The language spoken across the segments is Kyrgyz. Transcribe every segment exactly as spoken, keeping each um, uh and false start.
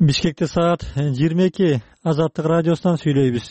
Бишкекте саат жыйырма эки. Азаттык радиосунан сүйлөйбүз.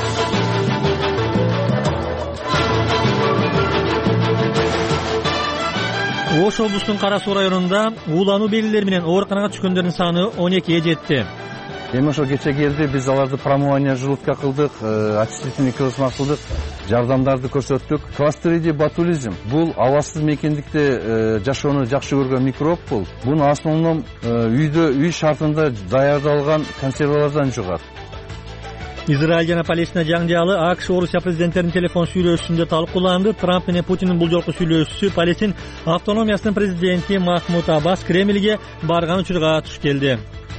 Ош облусунун Кара Суу районунда уулануу белгилери менен ооруканага түшкөндөрдүн саны он экиге жетти. Эми ошо кече келди, биз аларды промывание желудка кылдык, очистительный кылысма кылдык, жардамдарды көрсөттүк. Кластридий ботулизм бул абасыз мекендикте жашоону жакшы көргөн микроб бул. Буну основном үйдө, үй шартында даярдалган консервалардан жугат. Израиль жана Палестина жаңжалы АКШ Орусия президенттеринин телефон сүйлөшүүсүндө талкууланды. Трамп менен Путиндин бул жолку сүйлөшүүсү Палестин автономиясынын президенти Махмуд Аббас Кремльге барган учурга туш келди.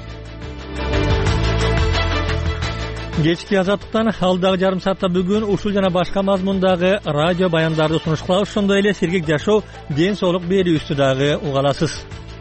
Кечки Азаттыктан алдагы жарым саатта бүгүн ушул жана башка мазмундагы радио баяндарды сунуш кылабыз. Ошондой эле сергек жашоо, ден соолук берүүсү дагы уга аласыз.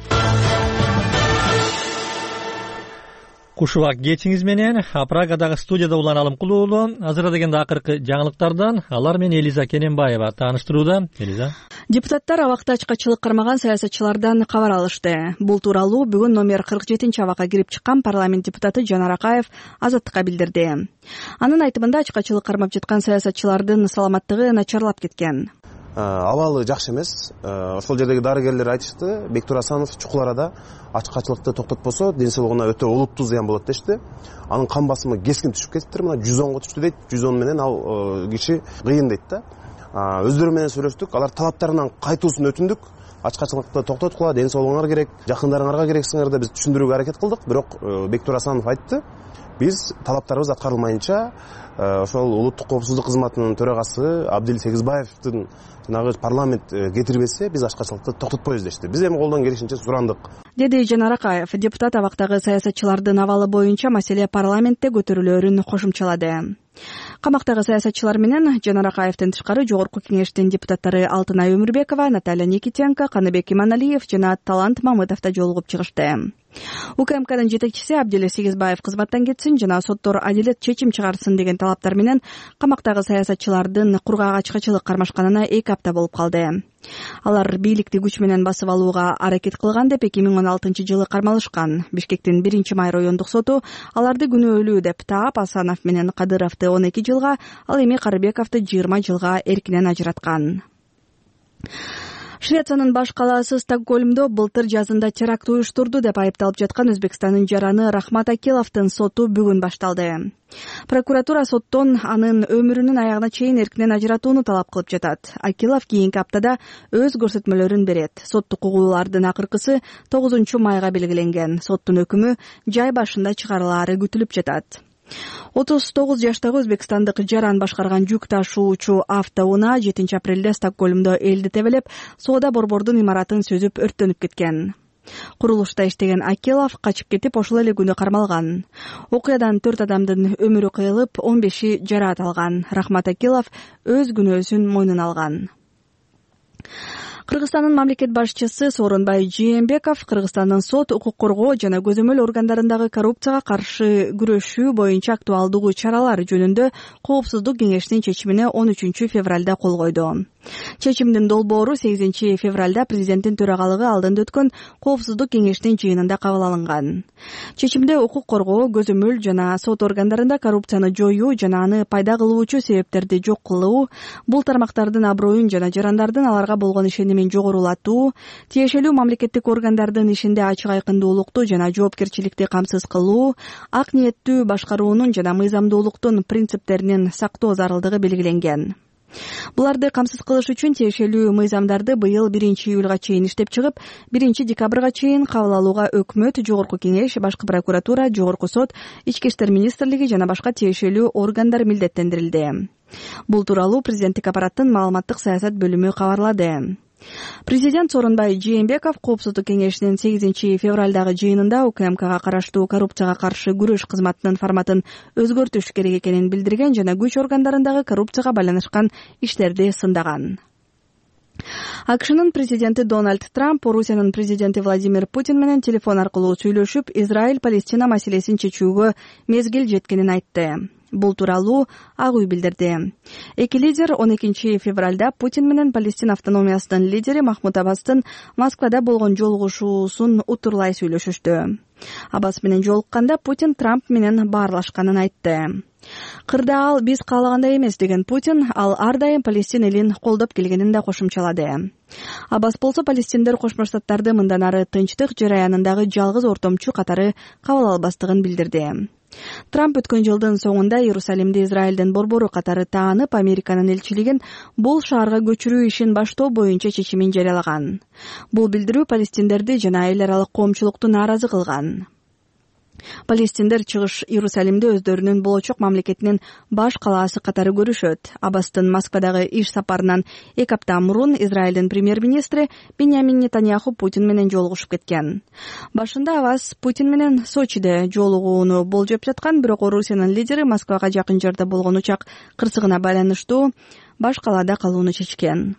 Кушубак кечиңиз менен Прагадагы студияда уланалым кулуулу. Азырда дегенде акыркы жаңылыктардан алар менен Элиза Кененбаева тааныштырууда. Элиза. Депутаттар абакта ачкачылык кармаган саясатчылардан кабар алышты. Бул тууралуу бүгүн номер кырк жетинчи абакка кирип чыккан парламент депутаты Жанар Акаев Азаттыкка билдирди. Анын айтымында ачкачылык кармап жаткан саясатчылардын саламаттыгы начарлап кеткен. Абалы жакшы эмес. Ошол жердеги дарыгерлер айтышты, Бектур Асанов чукул арада ачкачылыкты токтотпосо ден соолугуна өтө олуттуу зыян болот дешти. Анын кан басымы кескин түшүп кетиптир. Мына жүз онго түштү дейт. жүз он менен ал киши кыйын дейт да. Өздөрү менен сүйлөштүк, алар талаптарынан кайтуусун өтүндүк. Ачкачылыкты токтоткула, ден соолугуңар керек, жакындарыңарга керексиңер деп биз түшүндүрүүгө аракет кылдык. Бирок Бектур Асанов айтты, биз талаптарыбыз аткарылмайынча ошол улуттук коопсуздук кызматынын төрагасы Абдил Сегизбаевдин жанагы парламент кетирбесе биз ачкачылыкты токтотпойбуз дешти. Биз эми колдон келишинче сурандык, деди Жанар Акаев. Депутат абактагы саясатчылардын абалы боюнча маселе парламентте көтөрүлөөрүн кошумчалады. Камактагы саясатчылар менен Жанар Акаевдин тышкары жогорку кеңештин депутаттары Алтынай Өмүрбекова, Наталья Никитенко, Каныбек Иманалиев жана Талант Мамытов да жолугуп чыгышты. УКМКнын жетекчиси Абдил Сегизбаев кызматтан кетсин жана соттор адилет чечим чыгарсын деген талаптар менен камактагы саясатчылардын кургак ачкачылык кармашканына эки апта болуп калды. Алар бийликти күч менен басып алууга аракет кылган деп эки миң он алтынчы жылы кармалышкан. Бишкектин биринчи май райондук соту аларды күнөөлүү деп таап, Асанов менен Кадыровду он эки жылга, ал эми Карыбековду жыйырма жылга эркинен ажыраткан. Швециянын баш калаасы Стокгольмдо былтыр жазында теракт уюштурду деп айыпталып жаткан Өзбекстандын жараны Рахмат Акиловдун соту бүгүн башталды. Прокуратура соттон анын өмүрүнүн аягына чейин эркинен ажыратууну талап кылып жатат. Акилов кийинки аптада өз көрсөтмөлөрүн берет. Соттук угуулардын акыркысы тогузунчу майга белгиленген. Соттун өкүмү жай башында чыгарылаары күтүлүп жатат. отуз тогуз жаштагы өзбекстандык жаран башкарган жүк ташуучу автоунаа жетинчи апрелде Стокгольмдо элди тебелеп, соода борбордун имаратын сөзүп өрттөнүп кеткен. Курулушта иштеген Акилов качып кетип, ошол эле күнү кармалган. Окуядан төрт адамдын өмүрү кыйылып, он беши жараат алган. Рахмат Акилов өз күнөөсүн мойнуна алган. Кыргызстандын мамлекет башчысы Сооронбай Жээнбеков Кыргызстандын сот, укук коргоо жана көзөмөл органдарындагы коррупцияга каршы күрөшүү боюнча актуалдуу чаралар жөнүндө Коопсуздук кеңешинин чечимине он үчүнчү февралда кол койду. Чечимдин долбоору сегизинчи февралда президенттин төрагалыгы алдында өткөн Коопсуздук кеңешинин жыйынында кабыл алынган. Чечимде укук коргоо, көзөмөл жана сот органдарында коррупцияны жоюу жана аны пайда кылуучу себептерди жок кылуу, бул тармактардын аброюн жана жарандардын аларга болгон ишенимин жогорулатуу, тиешелүү мамлекеттик органдардын ишинде ачык айкындуулукту жана жоопкерчиликти камсыз кылуу, ак ниеттүү башкаруунун жана мыйзамдуулуктун принциптеринин сактоо зарылдыгы белгиленген. Буларды камсыз кылыш үчүн тиешелүү мыйзамдарды быйыл биринчи июлга чейин иштеп чыгып, биринчи декабрга чейин кабыл алууга өкмөт, жогорку кеңеш, башкы прокуратура, жогорку сот, ички иштер министрлиги жана башка тиешелүү органдар милдеттендирилди. Бул тууралуу президенттик аппараттын маалыматтык саясат бөлүмү кабарлады. Президент Сооронбай Жээнбеков Коопсуздук кеңешинин сегизинчи февралдагы жыйынында УКМКга караштуу коррупцияга каршы күрөш кызматынын форматын өзгөртүш керек экенин билдирген жана күч органдарындагы коррупцияга байланышкан иштерди сындаган. АКШнын президенти Дональд Трамп Орусиянын президенти Владимир Путин менен телефон аркылуу сүйлөшүп, Израиль-Палестина маселесин чечүүгө мезгил жеткенин айтты. Бул тууралуу Ак үй билдирди. Эки лидер он экинчи февралда Путин менен Палестина автономиясынын лидери Махмуд Аббастын Москвада болгон жолугушуусун утурлай сүйлөшүштү. Аббас менен жолукканда Путин Трамп менен баарлашканын айтты. Кырда ал биз каалагандай эмес деген Путин, ал ар дайым Палестин элин колдоп келгенин да кошумчалады. Аббас болсо Палестиндер Кошмо Штаттарды мындан ары тынчтык жараянындагы жалгыз ортомчу катары кабыл албастыгын билдирди. Трамп өткөн жылдын соңунда Иерусалимди Израилдин борбору катары таанып, Американын элчилигин бул шаарга көчүрүү ишин баштоо боюнча чечимин жарыялаган. Бул билдирүү палестиндерди жана эл аралык коомчулукту нааразы кылган. Палестиндер чыгыш Иерусалимди өздөрүнүн болочок мамлекетинин баш калаасы катары көрүшөт. Аббастын Москвадагы иш сапарынан эки апта мурун Израилдин премьер-министри Биньямин Нетаньяху Путин менен жолугушуп кеткен. Башында Аббас Путин менен Сочиде жолугууну болжоп жаткан, бирок Орусиянын лидери Москвага жакын жерде болгон учак кырсыгына байланыштуу баш калаада калууну чечкен.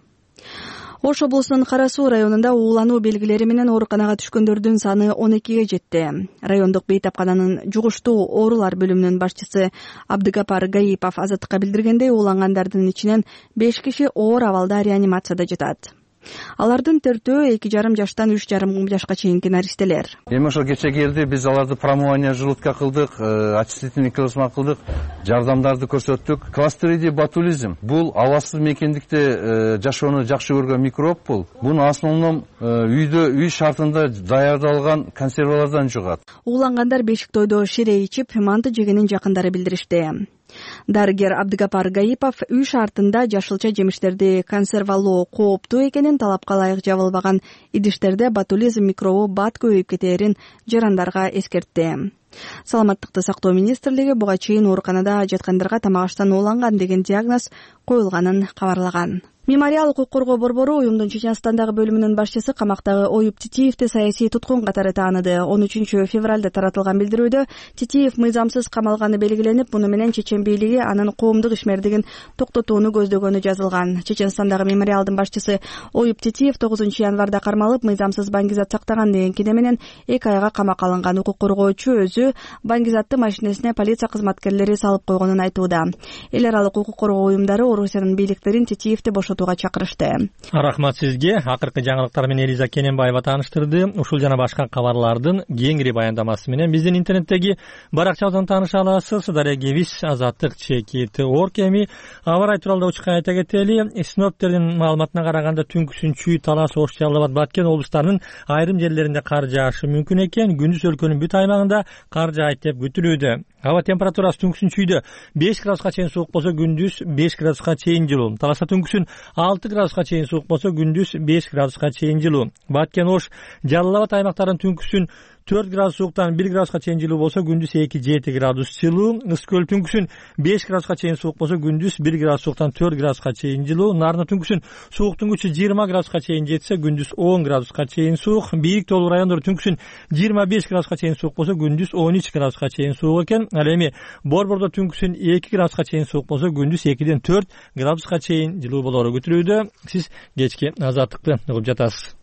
Ош облусунун Кара Суу районунда уулануу белгилери менен ооруканага түшкөндөрдүн саны он экиге жетти. Райондук бейтапкананын жугуштуу оорулар бөлүмүнүн башчысы Абдыгапар Гаипов Азаттыкка билдиргендей, уулангандардын ичинен беш киши оор абалда реанимацияда жатат. Алардын төртөө эки жарым жаштан үч жарым жашка чейинки наристелер. Эми ошол кече келди, биз аларды промывание желудка кылдык, очистительный килосма кылдык, жардамдарды көрсөттүк. Кластридий ботулизм бул абасыз мекендикте жашоону жакшы көргөн микроб бул. Буну основном үйдө, үй шартында даярдалган консервалардан жугат. Уулангандар бешик тойдо шире ичип, манты жегенин жакындары билдиришти. Дарыгер Абдыгапар Гаипов үй шартында жашылча жемиштерди консервалоо кооптуу экенин, талапка ылайык жабылбаган идиштерде ботулизм микробу бат көбөйүп кетээрин жарандарга эскертти. Саламаттыкты сактоо министрлиги буга чейин ооруканада жаткандарга тамак аштан ууланган деген диагноз коюлганын кабарлаган. Мемориал укук коргоо борбору уюмдун Чеченстандагы бөлүмүнүн башчысы камактагы Оюп Титиевди саясий туткун катары тааныды. он үчүнчү февралда таратылган билдирүүдө Титиев мыйзамсыз камалганы белгиленип, муну менен чечен бийлиги анын коомдук ишмердигин токтотууну көздөгөнү жазылган. Чеченстандагы мемориалдын башчысы Оюп Титиев тогузунчу январда кармалып, мыйзамсыз баңгизат сактаган деген кине менен эки айга камакка алынган. Укук коргоочу өзү баңгизатты машинесине полиция кызматкерлери салып койгонун айтууда. Эл аралык укук коргоо уюмдары Орусиянын бийликтерин Титиевди бошотууга чакырышты. Рахмат сизге. Акыркы жаңылыктар менен Элиза Кененбаева тааныштырды. Ушул жана башка кабарлардын кеңири баяндамасы менен биздин интернеттеги баракчабыздан тааныша аласыз. Дарья Гевис, Азаттык, Чекит, Оркеми. Аба рай тууралуу учка айта кетели. Синоптиктердин маалыматына караганда түнкүсүн Чүй, Талас, Ош, Жалал Абад, Баткен облустарынын айрым жерлеринде кар жаашы мүмкүн экен. Күндүз өлкөнүн бүт аймагында кар жаайт деп күтүлүүдө. Аба температурасы түнкүсүн Чүйдө беш градуска чейин суук болсо, күндүз беш градуска чейин жылуу. Таласта түнкүсүн алты градуска чейин суук болсо, күндүз беш градуска чейин жылуу. Баткен, Ош, Жалал Абад аймактарынын түнкүсүн төрт градус сууктан бир градуска чейин жылуу болсо, күндүз эки жети градус жылуу. Ысык көл түнкүсүн беш градуска чейин суук болсо, күндүз бир градус сууктан төрт градуска чейин жылуу. Нарында түнкүсүн сууктун күчү жыйырма градуска чейин жетсе, күндүз он градуска чейин суук. Бийик тоолуу райондор түнкүсүн жыйырма беш градуска чейин суук болсо, күндүз он үч градуска чейин суук экен. Ал эми Борбордо түнкүсүн эки градуска чейин суук болсо, күндүз экиден төрт градуска чейин жылуу болору күтүлүүдө. Сиз кечки Азаттыкты угуп жатасыз.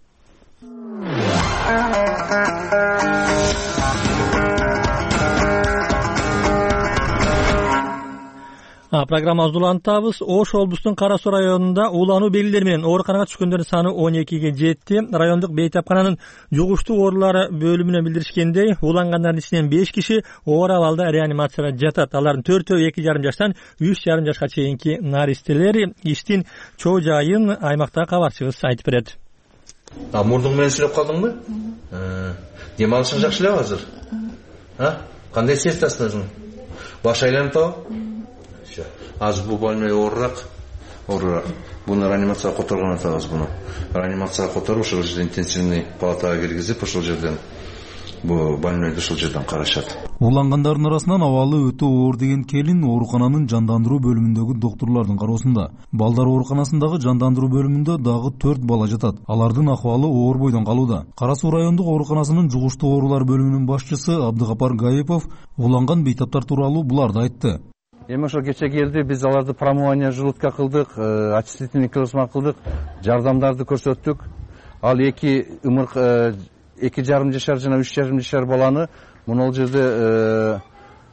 А программабызды улантабыз. Ош облусунун Кара Суу районунда уулануу белгилери менен ооруканага түшкөндөрдүн саны он экиге жетти. Райондук бейтапкананын жугуштуу оорулары бөлүмүнө билдиришкендей, уулангандардын ичинен беш киши оор абалда реанимацияда жатат. Алардын төртөө эки жарым жаштан үч жарым жашка чейинки наристелер. Иштин чоо жайын аймактагы кабарчыбыз айтып берет. А мурдуң менен сүйлөп калдыңбы? Дем алышың жакшы эле азыр? А? Кандай сезтасың өзүң? Баш айланып атабы? Азыр бул больной оорураак, оорураак. Буну реанимацияга которгон атабыз буну. Реанимацияга которуп, ошол жерде интенсивный палатага киргизип, ошол жерден бу больнойду ошол жерден карашат. Уулангандардын арасынан абалы өтө оор деген келин оорукананын жандандыруу бөлүмүндөгү доктурлардын кароосунда. Балдар ооруканасындагы жандандыруу бөлүмүндө дагы төрт бала жатат. Алардын акыбалы оор бойдон калууда. Кара Суу райондук ооруканасынын жугуштуу оорулар бөлүмүнүн башчысы Абдыгапар Гаипов ууланган бейтаптар тууралуу буларды айтты. Эми ошол кече келди, биз аларды промывание желудка кылдык, очистительный килосма кылдык, жардамдарды көрсөттүк. Ал эки ымырк эки жарым жашар жана үч жарым жашар баланы мына ал жерде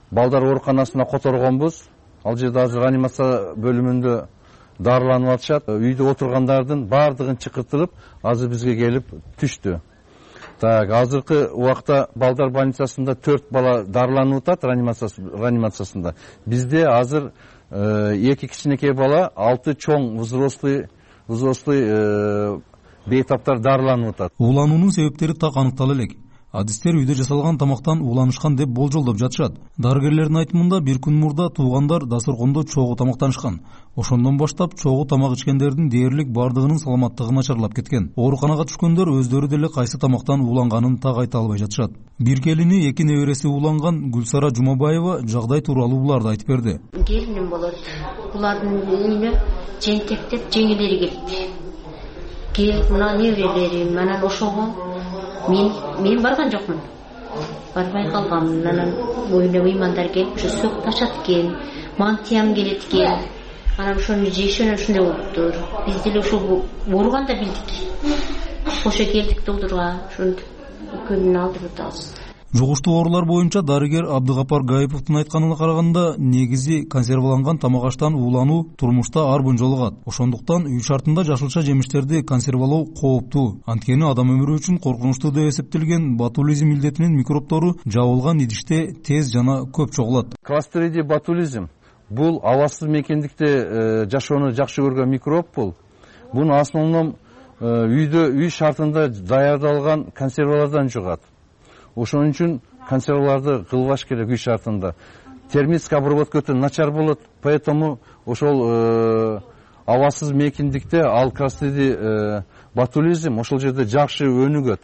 балдар ооруканасына которгонбуз. Ал жерде азыр реанимация бөлүмүндө дарыланып атышат. Үйдө отургандардын баардыгын чакыртылып, азыр бизге келип түштү. Так, азыркы убакта балдар больницасында төрт бала дарыланып атат реанимациясында. Бизде азыр эки кичинекей бала, алты чоң взрослый взрослый бейтаптар дарыланып атат. Уулануунун себептери так аныктала элек. Адистер үйдө жасалган тамактан ууланышкан деп болжолдоп жатышат. Дарыгерлердин айтымында бир күн мурда туугандар дасторкондо чогуу тамактанышкан. Ошондон баштап чогуу тамак ичкендердин дээрлик бардыгынын саламаттыгы начарлап кеткен. Ооруканага түшкөндөр өздөрү деле кайсы тамактан ууланганын так айта албай жатышат. Бир келини, эки небереси ууланган Гүлсара Жумабаева жагдай тууралуу буларды айтып берди. Келиним болот. Булардын үйүнө жентектеп жеңилери келип. Келип мына неберелерим, анан ошого мен мен барган жокмун. Барбай калганмын. Анан үйүнө мыймандар келип, ушу сөк ташат экен, мантиям келет экен. Анан ошону жешен ушундай болуптур. Биз деле ошол ооруганда билдик. Ошо келдик долдурга, ошентип экөөнүн алдырып атабыз. Жугуштуу оорулар боюнча дарыгер Абдыгапар Гаиповдун айтканына караганда, негизи консерваланган тамак аштан уулануу турмушта ар бун жолугат. Ошондуктан үй шартында жашылча жемиштерди консервалоо кооптуу. Анткени адам өмүрү үчүн коркунучтуу деп эсептелген ботулизм илдетинин микробтору жабылган идиште тез жана көп чогулат. Кластридий ботулизм бул абасыз мекендикте жашоону жакшы көргөн микроб бул. Буну основном үйдө үй шартында даярдалган консервалардан жугат. Ошон үчүн консерваларды кылбаш керек үй шартында. Термический обработка өтө начар болот, поэтому ошол абасыз мекендикте ал кластридий ботулизм ошол жерде жакшы өнүгөт.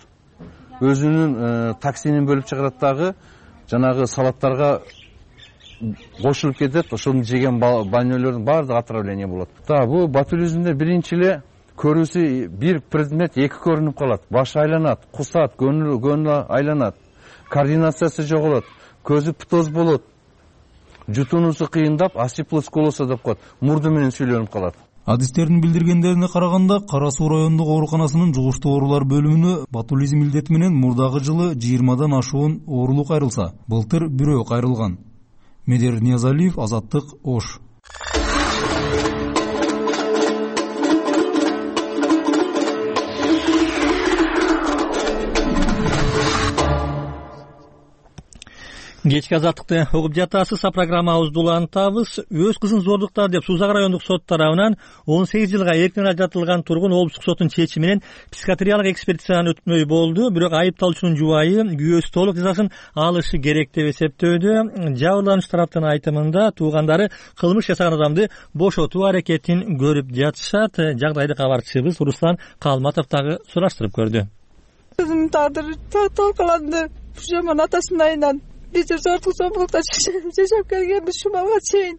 Өзүнүн токсинин бөлүп чыгарат дагы, жанагы салаттарга кошулуп кетет, ошону жеген больнойлордун баардыгы отравление болот. Та бул ботулизмде биринчи эле көрүүсү бир предмет эки көрүнүп калат. Баш айланат, кусат, көңүл көңүл айланат. Координациясы жоголот, көзү птоз болот. Жутуунусу кыйындап, асиплосколосо деп коет. Мурду менен сүйлөнүп калат. Адистердин билдиргендерине караганда, Кара Суу райондук ооруканасынын жугуштуу оорулар бөлүмүнө ботулизм илдети менен мурдагы жылы жыйырмадан ашуун оорулук кайрылса, былтыр бирөө кайрылган. Медер Ниязалиев, Азаттык, Ош. Кечки азаттыкты угуп жатасыз. Программабызды улантабыз. Өз кызын зордуктар деп Сузак райондук сот тарабынан он сегиз жылга эркин ажыратылган тургун облустук соттун чечими менен психиатриялык экспертизадан өтмөй болду. Бирок айыпталуучунун жубайы күйөөсү толук жазасын алышы керек деп эсептөөдө. Жабырлануучу тараптын айтымында туугандары кылмыш жасаган адамды бошотуу аракетин көрүп жатышат. Жагдайды кабарчыбыз Руслан Калматов дагы сураштырып көрдү. Кызымдын тагдыры талкаланды. Жаман атасынын айынан биз зордук зомбулукта жашап келгенбиз ушул балга чейин.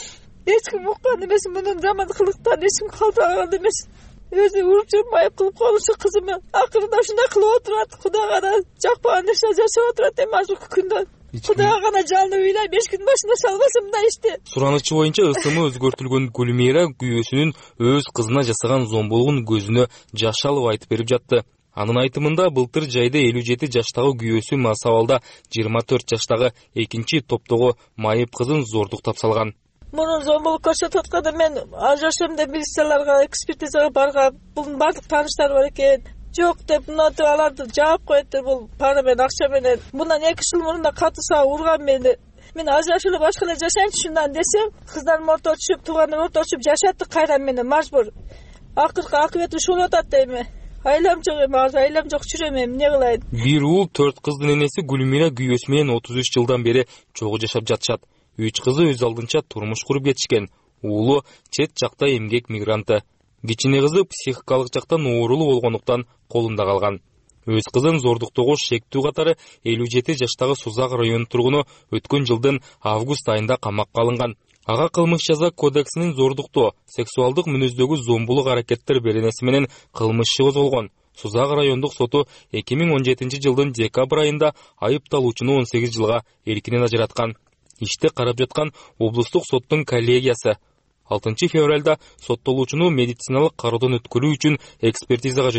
Эч ким уккан эмес, мунун жаман кылыктан эч ким калтыраган эмес. Өзү уруп жүрүп майып кылып коюшу кызымы. Акырында ушундай кылып отурат. Кудайга гана жакпаган нерсе жашап отурат эми азыркы күндө. Кудайга гана жалынып ыйлайм, эч күн башына салбаса мындай ишти. Суранычы боюнча ысымы өзгөртүлгөн Гүлмира күйөөсүнүн өз кызына жасаган зомбулугун көзүнө жаш алып айтып берип жатты. Анын айтымында былтыр жайда элүү жети жаштагы күйөөсү Масабалда жыйырма төрт жаштагы экинчи топтогу майып кызын зордуктап салган. Мунун зомбулук көрсөтүп атканда мен жашоом деп милицияларга экспертизага баргам. Бунун бардык тааныштары бар экен. Жок деп мынатып аларды жаап коет деп бул пара менен акча менен. Мындан эки жыл мурда катыса урган мени. Мен ажырашып эле башка эле жашайынчы шундан десем, кыздарым орто түшүп, туугандар орто түшүп жашатты кайра менен мажбур. Акыркы акыбети ушул болуп атат дейм. Айлам жок эми, азыр айлам жок жүрөм эми, эмне кылайын? Бир уул төрт кыздын энеси Гүлмира күйөөсү менен отуз үч жылдан бери чогуу жашап жатышат. Үч кызы өз алдынча турмуш куруп кетишкен. Уулу чет жакта эмгек мигранты. Кичине кызы психикалык жактан оорулуу болгондуктан колунда калган. Өз кызын зордуктоого шектүү катары элүү жети жаштагы Сузак районунун тургуну өткөн жылдын август айында камакка алынган. Ага кылмыш жаза кодексинин зордуктоо, сексуалдык мүнөздөгү зомбулук аракеттер беренеси менен кылмыш иши козголгон. Сузак райондук соту эки миң он жетинчи жылдын декабрь айында айыпталуучуну он сегиз жылга эркинен ажыраткан. Ишти карап жаткан облустук соттун коллегиясы алтынчы февралда соттолуучуну медициналык кароодон өткөрүү үчүн экспертизага жөнөтүп,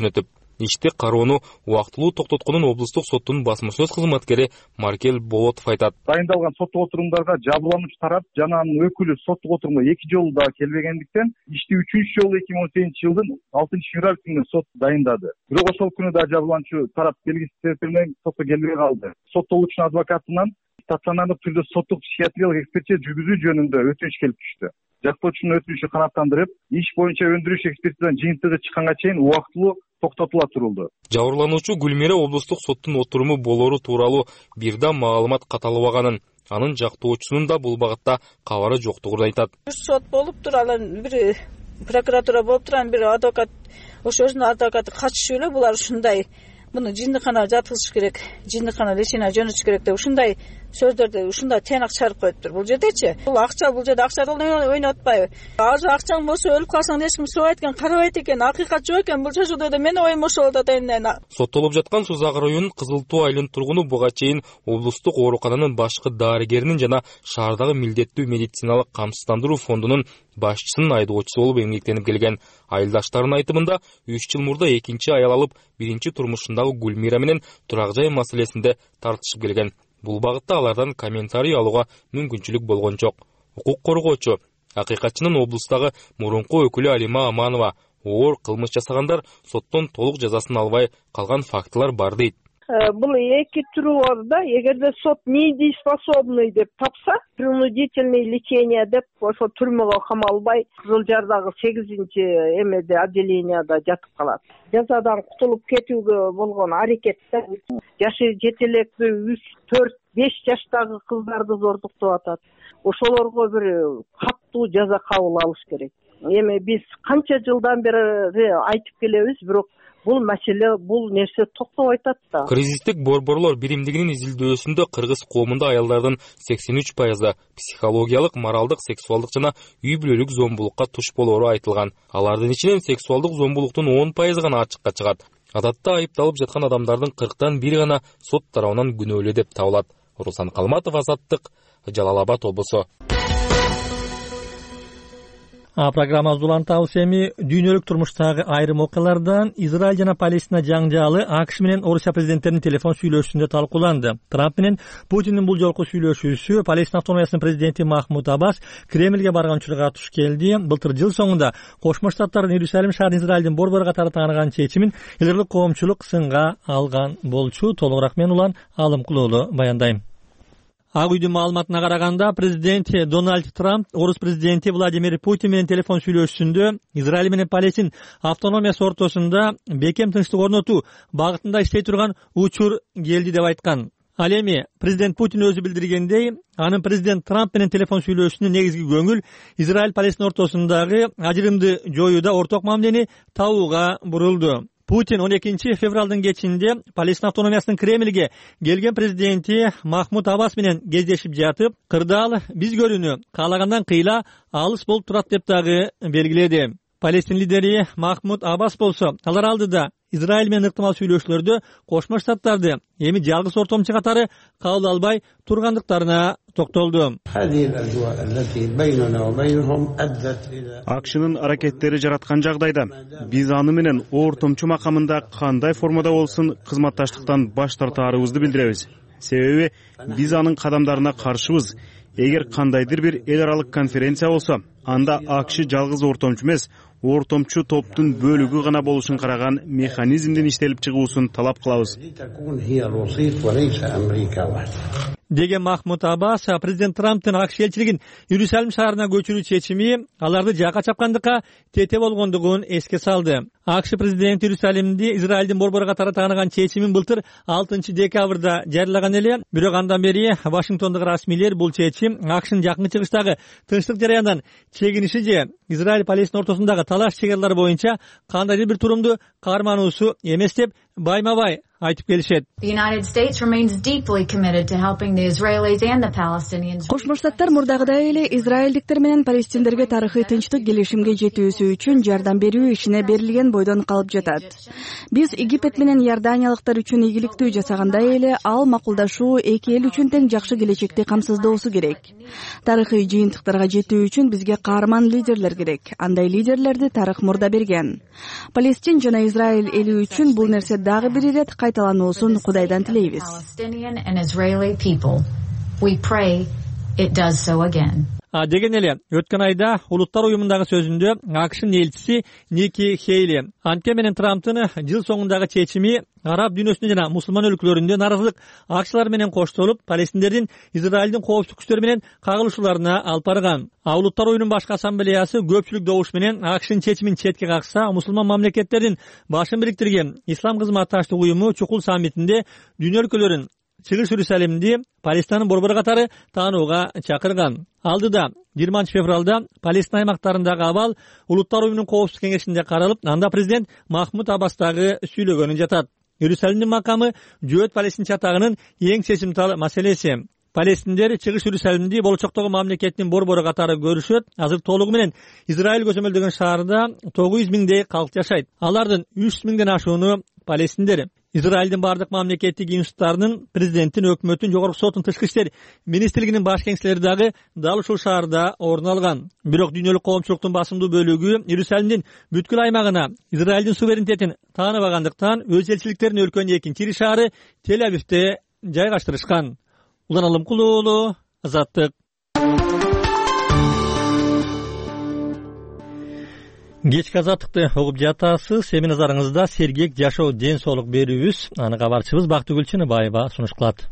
Ишти кароону убактылуу токтотконун облустук соттун басма сөз кызматкери Маркел Болотов айтат. Дайындалган соттук отурумдарга жабырлануучу тарап жана анын өкүлү соттук отурумга эки жолу да келбегендиктен ишти үчүнчү жолу эки миң он сегизинчи жылдын алтынчы февраль күнү сот дайындады. Бирок ошол күнү да жабырлануучу тарап белгисиз себептер менен сотко келбей калды. Соттолуучунун адвокатынан стационардык түрдө соттук психиатриялык экспертиза жүргүзүү жөнүндө өтүнүч келип түштү. Жактоочунун өтүнүчү канааттандырып, иш боюнча өндүрүш экспертизанын жыйынтыгы чыкканга чейин убактылуу токтотула турулду. Жабырлануучу Гүлмира облустук соттун отуруму болору тууралуу бир да маалымат каталбаганын, анын жактоочусунун да бул багытта кабары жоктугун айтат. Сот болуптур, анан бир прокуратура болуптур, анан бир адвокат, ошо өзүнүн адвокаты катышып эле булар ушундай муну жиндиканага жаткызыш керек, жиндикана лечение жөнөтүш керек деп ушундай сөздөрдү ушундай тыянак чыгарып коюптур. Бул жердечи бул акча, бул жерде акча ойнотпайбы? Азыр акчаң болсо өлүп калсаң эч ким сурабайт экен, карабайт экен, акыйкат жок экен. Бул жашоодо менин оюм ошол атат эми. Соттолуп жаткан Сузак районунун Кызыл Туу айылынын тургуну буга чейин облустук оорукананын башкы дарыгеринин жана шаардагы милдеттүү медициналык камсыздандыруу фондунун башчысынын айдоочусу болуп эмгектенип келген. Айылдаштарынын айтымында үч жыл мурда экинчи аял алып, биринчи турмушундагы Гүлмира менен турак жай маселесинде тартышып келген. Бул багытта алардан комментарий алууга мүмкүнчүлүк болгон жок. Укук коргоочу, акыйкатчынын облустагы мурунку өкүлү Алима Аманова оор кылмыш жасагандар соттон толук жазасын албай калган фактылар бар дейт. Бул эки түрү бар да. Эгерде сот недееспособный деп тапса, принудительное лечение деп ошо түрмөгө камалбай Кызыл Жардагы сегизинчи эмеде отделенияда жатып калат. Жазадан кутулуп кетүүгө болгон аракетте жашы жете элекпи үч, төрт, беш жаштагы кыздарды зордуктап атат. Ошолорго бир каттуу жаза кабыл алыш керек. Эми биз канча жылдан бери айтып келебиз, бирок бул маселе, бул нерсе токтоп атат да. Кризистик борборлор биримдигинин изилдөөсүндө кыргыз коомунда аялдардын сексен үч пайызы психологиялык, моралдык, сексуалдык жана үй бүлөлүк зомбулукка туш болору айтылган. Алардын ичинен сексуалдык зомбулуктун он пайызы гана ачыкка чыгат. Адатта айыпталып жаткан адамдардын кырктан бири гана сот тарабынан күнөөлүү деп табылат. Руслан Калматов, Азаттык, Жалал Абад облусу. А программабыз улантабыз эми дүйнөлүк турмуштагы айрым окуялардан Израиль жана Палестина жаңжалы АКШ менен Орусия президенттеринин телефон сүйлөшүүсүндө талкууланды. Трамп менен Путиндин бул жолку сүйлөшүүсү Палестина автономиясынын президенти Махмуд Аббас Кремльге барган учурга туш келди. Былтыр жыл соңунда Кошмо Штаттардын Иерусалим шаарын Израилдин борбор катары тааныган чечимин элдик коомчулук сынга алган болчу. Толугураак мен улан Алым Кулуулу баяндайм. Ак үйдүн маалыматына караганда, президент Дональд Трамп орус президенти Владимир Путин менен телефон сүйлөшүүсүндө Израиль менен Палестин автономиясы ортосунда бекем тынчтык орнотуу багытында иштей турган учур келди деп айткан. Ал эми президент Путин өзү билдиргендей, анын президент Трамп менен телефон сүйлөшүүсүнүн негизги көңүл Израиль Палестин ортосундагы ажырымды жоюуда орток мамилени табууга бурулду. Путин он экинчи февралдын кечинде Палестина автономиясынын Кремльге келген президенти Махмуд Аббас менен кездешип жатып, кырдаал биз көрүүнү каалагандан кыйла алыс болуп турат деп дагы белгиледи. Палестин лидери Махмуд Аббас болсо, алар алдыда Израиль менен ыктымал сүйлөшүүлөрдө Кошмо Штаттарды эми жалгыз ортомчу катары кабыл албай тургандыктарына токтолду. АКШнын аракеттери жараткан жагдайда биз аны менен ортомчу макамында кандай формада болсун кызматташтыктан баш тартаарыбызды билдиребиз. Себеби биз анын кадамдарына каршыбыз. Эгер кандайдыр бир эл аралык конференция болсо, анда АКШ жалгыз ортомчу эмес, ортомчу топтун бөлүгү гана болушун караган механизмдин иштелип чыгуусун талап кылабыз. Деген Махмуд Аббас президент Трамптын АКШ элчилигин Иерусалим шаарына көчүрүү чечими аларды жака чапкандыкка тете болгондугун эске салды. АКШ президенти Иерусалимди Израилдин борбор катары тааныган чечимин былтыр алтынчы декабрда жарыялаган эле, бирок андан бери Вашингтондогу расмийлер бул чечим АКШнын жакын чыгыштагы тынчтык жараяндан чегиниши же Израиль Палестина ортосундагы талаш чек арлары боюнча кандайдыр бир турумду кармануусу эмес деп байма бай айтып келишет. Кошмо Штаттар мурдагыдай эле израилдиктер менен палестиндерге тарыхый тынчтык келишимге жетүүсү үчүн жардам берүү ишине берилген бойдон калып жатат. Биз Египет менен Иорданиялыктар үчүн ийгиликтүү жасагандай эле ал макулдашуу эки эл үчүн тең жакшы келечекти камсыздоосу керек. Тарыхый жыйынтыктарга жетүү үчүн бизге каарман лидерлер керек. Андай лидерлерди тарых мурда берген. Палестин жана Израиль эли үчүн бул нерсе дагы бир ирет кайталануусун Кудайдан тилейбиз. А деген эле өткөн айда Улуттар уюмундагы сөзүндө АКШнын элчиси Ники Хейли Анке менен Трамптын жыл соңундагы чечими араб дүйнөсүндө жана мусулман өлкөлөрүндө наразылык акчылар менен коштолуп, палестиндердин Израилдин коопсуздук күчтөрү менен кагылышууларына алып барган. А Улуттар уюмунун башкы ассамблеясы көпчүлүк добуш менен АКШнын чечимин четке какса, мусулман мамлекеттердин башын бириктирген Ислам кызматташтык уюму чукул саммитинде дүйнө өлкөлөрүн Чыгыш Иерусалимди Палестинанын борбору катары таанууга чакырган. Алдыда жыйырманчы февралда Палестина аймактарындагы абал Улуттар уюмунун коопсуздук кеңешинде каралып, анда президент Махмуд Аббас дагы сүйлөгөнү жатат. Иерусалимдин макамы жөөт Палестин чатагынын эң чечимтал маселеси. Палестиндер Чыгыш Иерусалимди болочоктогу мамлекеттин борбору катары көрүшөт. Азыр толугу менен Израиль көзөмөлдөгөн шаарда тогуз жүз миңдей калк жашайт. Алардын үч жүз миңден ашууну палестиндер. Израилдин бардык мамлекеттик институттарынын, президенттин, өкмөттүн, жогорку соттун, тышкы иштер министрлигинин баш кеңселери дагы дал ушул шаарда орун алган. Бирок дүйнөлүк коомчулуктун басымдуу бөлүгү Иерусалимдин бүткүл аймагына Израилдин суверенитетин тааныбагандыктан өз элчиликтерин өлкөнүн экинчи ири шаары Тель-Авивде жайгаштырышкан. Улан Алымкулуу уулу, Азаттык. Кечки Азаттыкты угуп жатасыз. Эми назарыңызда сергек жашоо, ден соолук берүүбүз. Аны кабарчыбыз Бактыгүл Чыныбаева сунуш кылат.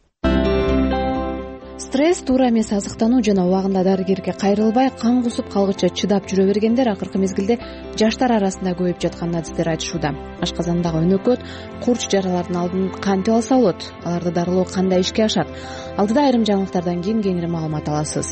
Стресс, туура эмес азыктануу жана убагында дарыгерге кайрылбай, кан кусуп калгыча чыдап жүрө бергендер акыркы мезгилде жаштар арасында көбөйүп жатканын адистер айтышууда. Ашказандагы өнөкөт, курч жаралардын алдын кантип алса болот? Аларды дарылоо кандай ишке ашат? Алдыда айрым жаңылыктардан кийин кеңири маалымат аласыз.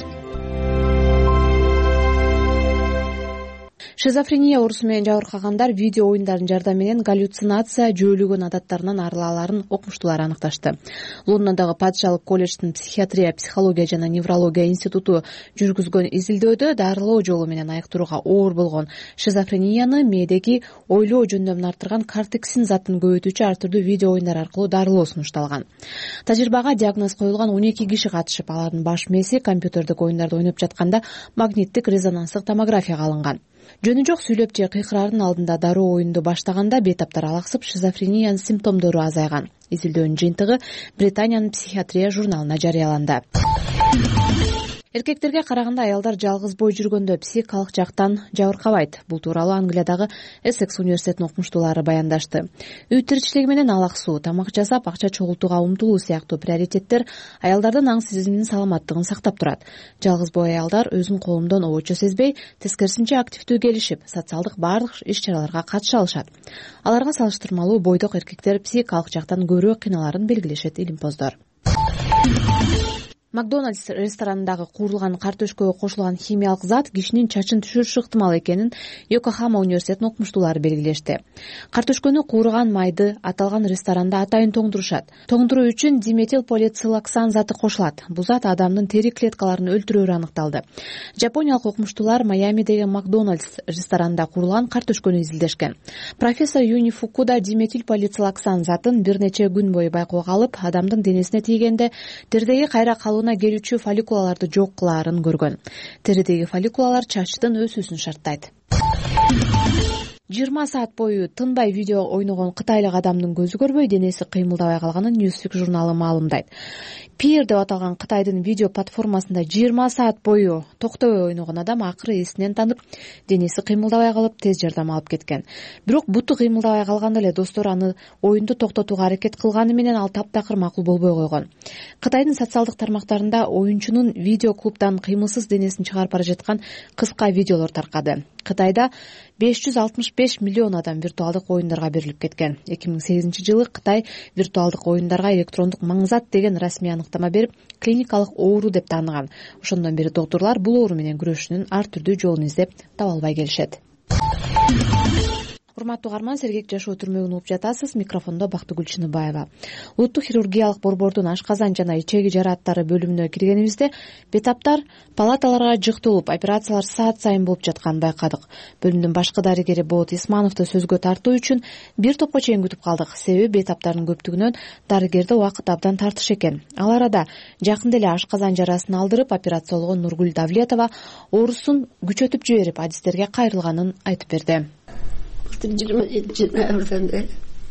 Шизофрения оорусу менен жабыркагандар видео оюндардын жардамы менен галлюцинация, жөөлөгөн адаттарынан арыла аларын окумуштуулар аныкташты. Лондондогу Падышалык колледждин психиатрия, психология жана неврология институту жүргүзгөн изилдөөдө дарылоо жолу менен айыктырууга оор болгон шизофренияны мээдеги ойлоо жөндөмүн арттырган кортексин затын көбөйтүүчү ар түрдүү видео оюндар аркылуу дарылоо сунушталган. Тажрыйбага диагноз коюлган он эки киши катышып, алардын баш мээси компьютердик оюндарды ойноп жатканда магниттик резонанстык томографияга алынган. Жөнү жок сүйлөп же кыйкырардын алдында дароо оюнду баштаганда бейтаптар алаксып, шизофрениянын симптомдору азайган. Изилдөөнүн жыйынтыгы Британиянын психиатрия журналына жарыяланды. Эркектерге караганда аялдар жалгыз бой жүргөндө психикалык жактан жабыркабайт. Бул тууралуу Англиядагы Эссекс университетинин окумуштуулары баяндашты. Үй тиричилиги менен алаксуу, тамак жасап, акча чогултууга умтулуу сыяктуу приоритеттер аялдардын аң сезиминин саламаттыгын сактап турат. Жалгыз бой аялдар өзүн колумдон обочо сезбей, тескерисинче активдүү келишип, социалдык баардык иш-чараларга катыша алышат. Аларга салыштырмалуу бойдок эркектер психикалык жактан көбүрөөк кыйналарын белгилешет илимпоздор. Макдональдс ресторанындагы куурулган картөшкөгө кошулган химиялык зат кишинин чачын түшүрүшү ыктымал экенин Йокохама университетинин окумуштуулары белгилешти. Картөшкөнү куурган майды аталган ресторанда атайын тоңдурушат. Тоңдуруу үчүн диметилполицилоксан заты кошулат. Бул зат адамдын тери клеткаларын өлтүрөөрү аныкталды. Жапониялык окумуштуулар Майамидеги Макдональдс ресторанында куурулган картөшкөнү изилдешкен. Профессор Юни Фукуда диметилполицилоксан затын бир нече күн бою байкоого алып, адамдын денесине тийгенде теридеги кайра калуу келүүчү фолликулаларды жок кылаарын көргөн. Теридеги фолликулалар чачтын өсүүсүн шарттайт. жыйырма саат бою тынбай видео ойногон кытайлык адамдын көзү көрбөй, денеси кыймылдабай калганын Newsweek журналы маалымдайт. Peer деп аталган Кытайдын видео платформасында жыйырма саат бою токтобой ойногон адам акыры эсинен танып, денеси кыймылдабай калып, тез жардам алып кеткен. Бирок буту кыймылдабай калганда эле достор аны оюнду токтотууга аракет кылганы менен ал таптакыр макул болбой койгон. Кытайдын социалдык тармактарында оюнчунун видео клубдан кыймылсыз денесин чыгарып бара жаткан кыска видеолор таркады. Кытайда беш жүз алтымыш беш миллион адам виртуалдык оюндарга берилип кеткен. эки миң сегизинчи жылы Кытай виртуалдык оюндарга электрондук маңзат деген расмий аныктама берип, клиникалык оору деп тааныган. Ошондон бери доктурлар бул оору менен күрөшүүнүн ар түрдүү жолун издеп таба албай келишет. урматтуу угарман, сергек жашоо түрмөгүн угуп жатасыз. Микрофондо Бактыгүл Чыныбаева. Улуттук хирургиялык борбордун ашказан жана ичеги жарааттары бөлүмүнө киргенибизде бетаптар палаталарга жыктылып, операциялар саат сайын болуп жатканын байкадык. Бөлүмдүн башкы дарыгери Болот Исмановду сөзгө тартуу үчүн бир топко чейин күтүп калдык. Себеби бетаптардын көптүгүнөн дарыгерде убакыт абдан тартыш экен. Ал арада жакында эле ашказан жарасын алдырып операциялогон Нургүл Давлетова оорусун күчөтүп жиберип, адистерге кайрылганын айтып берди. жыйырма жетинчи ноябрдан бери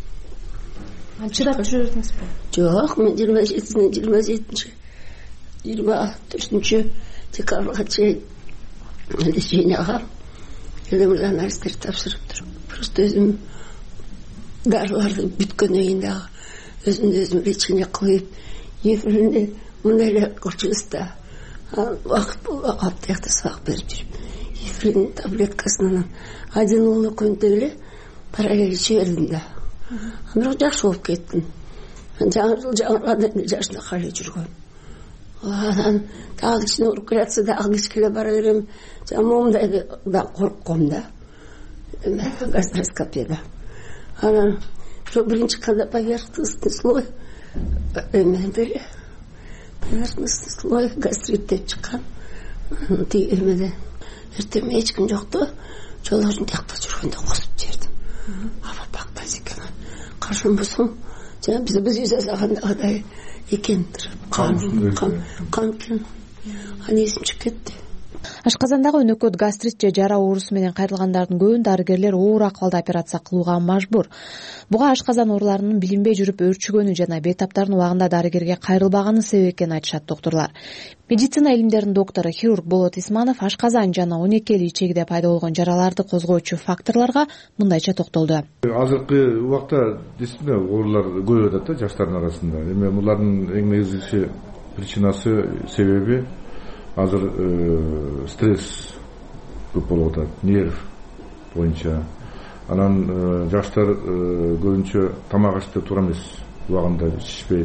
чыдап жүрө бердиңизби? Жок, мен жыйырма жетисинен жыйырма жетинчи жыйырма төртүнчү декабрга чейин лечение алгам. Элемирдан аристер тапшырыптыр. Просто өзүм дарыларды бүткөндөн кийин дагы өзүмдү өзүм лечение кылып, эфиринде мындай эле кылчубуз да. Убакыт аптекте сабак берип жүрүп, эфирин таблеткасынан один уулу күндө эле параллель иче бердим да. Бирок жакшы болуп кеттим. Жаңы жыл жаңырганда жашында кале жүргөм. Анан дагы кичине уруп келатса дагы кичкеле бара берем. Моундай да коркком да. Гастроскопияда. Анан биринчи кандай поверхностный слой эмеде поверхностный слой гастрит деп чыккан. Тиги эмеде эртең эч ким жокту жолдордун тиякта жүргөндө косуп жибердим. Аба бактайсыз экен. Кашын болсоң, жана биз биз жасагандагыдай экендир. Кан, кан, кан экен. Аны эсим чыгып кетти. Ашказандагы өнөкөт гастрит же жара оорусу менен кайрылгандардын көбүн дарыгерлер оор акыбалда операция кылууга мажбур. Буга ашказан ооруларынын билинбей жүрүп өөрчүгөнү жана бейтаптардын убагында дарыгерге кайрылбаганы себеп экенин айтышат доктурлар. Медицина илимдеринин доктору хирург Болот Исманов ашказан жана он эки эл ичегиде пайда болгон жараларды козгоочу факторлорго мындайча токтолду. Азыркы убакта действительно оорулар көбөйүп атат да жаштардын арасында. Эми булардын эң негизги причинасы себеби азыр стресс көп болуп атат, нерв боюнча. Анан жаштар көбүнчө тамак ашты туура эмес, убагында ичишпейт.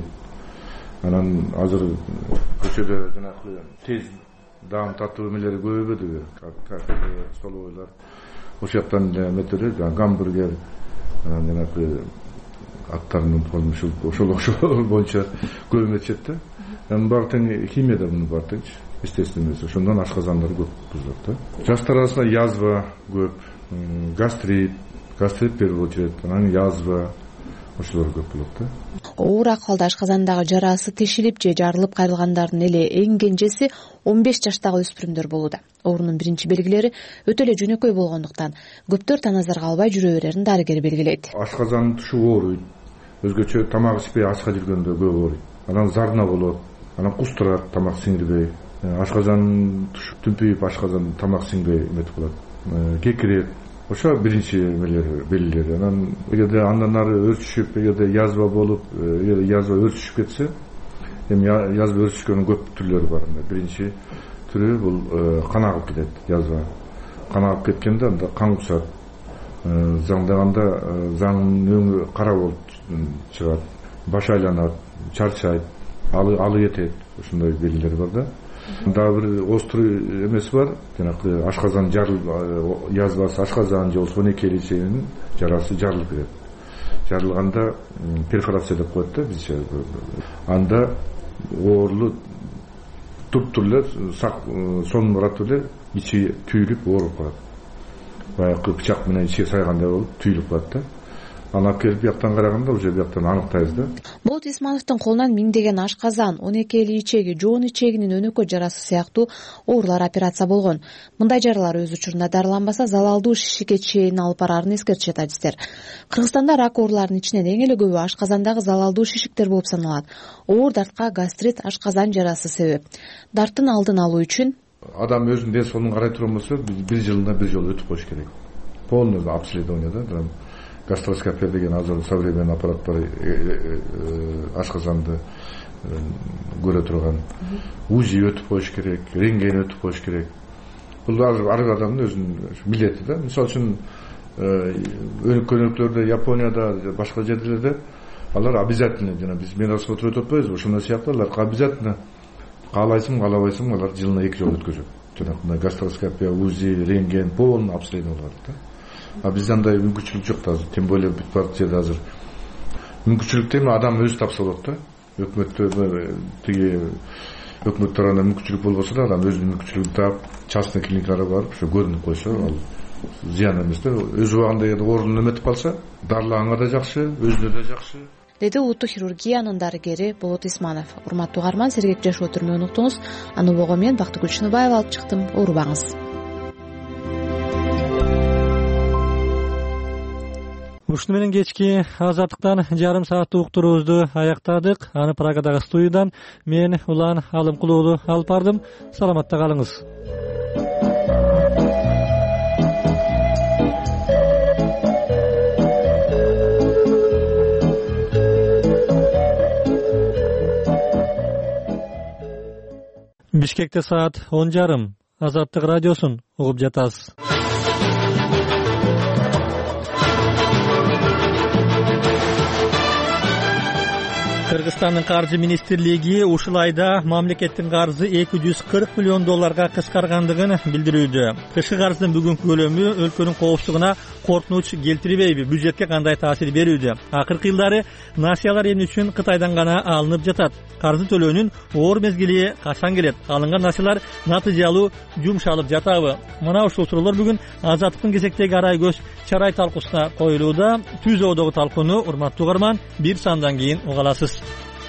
Анан азыр көчөдө жанагы тез даам татуу эмелери көбөйбөдүбү? Кафе, столовойлар, ошол жактан метелер, гамбургер, анан жанагы аттарын ошол ошол боюнча көбөйүп кетет да. Анан баары тең химияда муну бар тең естественно эмес. Ошондон ашказандар көп бузулат да. Жаштар арасында язва көп, гастрит, гастрит первый очередь, анан язва, ошолор көп болот да. Оор акыбалда ашказандагы жарасы тешилип же жарылып кайрылгандардын эле эң кенжеси он беш жаштагы өспүрүмдөр болууда. Оорунун биринчи белгилери өтө эле жөнөкөй болгондуктан көптөр таназарга албай жүрө берерин дарыгер белгилейт. Ашказандын тушу ооруйт. Өзгөчө тамак ичпей ачка жүргөндө көп ооруйт. Анан зарына болот, анан кустурат, тамак сиңирбей. Ашказан түнпүйүп, ашказан тамак сиңбей эметип калат. Кекирет. Ошо биринчи эмелер, белгилери. Анан эгерде андан ары өрчүшүп, эгерде язва болуп, эгер язва өрчүшүп кетсе, эми язва өрчүшкөнүн көп түрлөрү бар. Биринчи түрү бул кан агып кетет, язва. Кан агып кеткенде анда кан кусат. Заңдаганда заңдын өңү кара болуп чыгат, баш айланат, чарчайт, алы алы кетет. Ушундай белгилери бар да. Дагы бир острый эмеси бар. Жанагы ашказан жарылып, язвасы ашказан же болбосо он эки эл ичегинин жарасы жарылып кетет. Жарылганда перфорация деп коет да бизче. Анда оорулуу туруп эле сак сонун барат эле ичи түйүлүп ооруп калат. Баягы бычак менен ичи сайгандай болуп түйүлүп калат да. Аны алып келип бияктан караганда уже бияктан аныктайбыз да. Болот Исмановдун колунан миңдеген ашказан, он эки эл ичеги, жоон ичегинин өнөкөт жарасы сыяктуу оорулар операция болгон. Мындай жаралар өз учурунда дарыланбаса залалдуу шишикке чейин алып барарын эскертишет адистер. Кыргызстанда рак ооруларынын ичинен эң эле көбү ашказандагы залалдуу шишиктер болуп саналат. Оор дартка гастрит, ашказан жарасы себеп. Дарттын алдын алуу үчүн адам өзүнүн ден соолугун карай турган болсо бир жылына бир жолу өтүп коюш керек. Полный обследование да. Гастроскопия деген азыр современный аппарат бар, ашказанды көрө турган. УЗИ өтүп коюш керек, рентген өтүп коюш керек. Бул ар бир адамдын өзүнүн милдети да. Мисалы үчүн өнөкөйлөрдө, Японияда, башка жерлерде алар обязательно, жана биз медосмотр өтүп атпайбызбы, ошондой сыяктуу алар обязательно каалайсың, каалабайсың, алар жылына эки жолу өткөзөт. Жанагындай гастроскопия, УЗИ, рентген, полный обследование кылат да. а бизде андай мүмкүнчүлүк жок да азыр, тем более бүт баардык жерде азыр мүмкүнчүлүк дейм, адам өзү тапса болот да. Өкмөттө тиги өкмөт тарабынан мүмкүнчүлүк болбосо да адам өзүнүн мүмкүнчүлүгүн таап частный клиникаларга барып ошо көрүнүп койсо ал зыян эмес да. Өз убагында эгер оорунун эметип калса, дарылаганга да жакшы, өзүнө да жакшы, деди улуттук хирургиянын дарыгери Болот Исманов. Урматтуу угарман, сергек жашоо түрмө уктуңуз. Аны убого мен Бактыгүл Чыныбаева алып чыктым. Оорубаңыз. Ушуну менен кечки азаттыктан жарым сааттык уктуруубузду аяктадык. Аны Прагадагы студиядан мен Улан Алымкулуу уулу алып бардым. Саламатта калыңыз. Бишкекте саат он жарым. Азаттык радиосун угуп жатасыз. Кыргызстандын каржы министрлиги ушул айда мамлекеттин каржы эки жүз кырк миллион долларга кыскаргандыгын билдирүүдө. Кышкы каржынын бүгүнкү көлөмү өлкөнүн коопсуздугуна коркунуч келтирбейби, бюджетке кандай таасир берүүдө? Акыркы жылдары насыялар эмне үчүн Кытайдан гана алынып жатат? Каржы төлөөнүн оор мезгили качан келет? Алынган насыялар натыйжалуу жумшалып жатабы? Мына ушул суроолор бүгүн Азаттыктын кезектеги арай көз чарай талкуусуна коюлууда. Түз оодогу талкууну урматтуу угарман бир сандан кийин уга аласыз.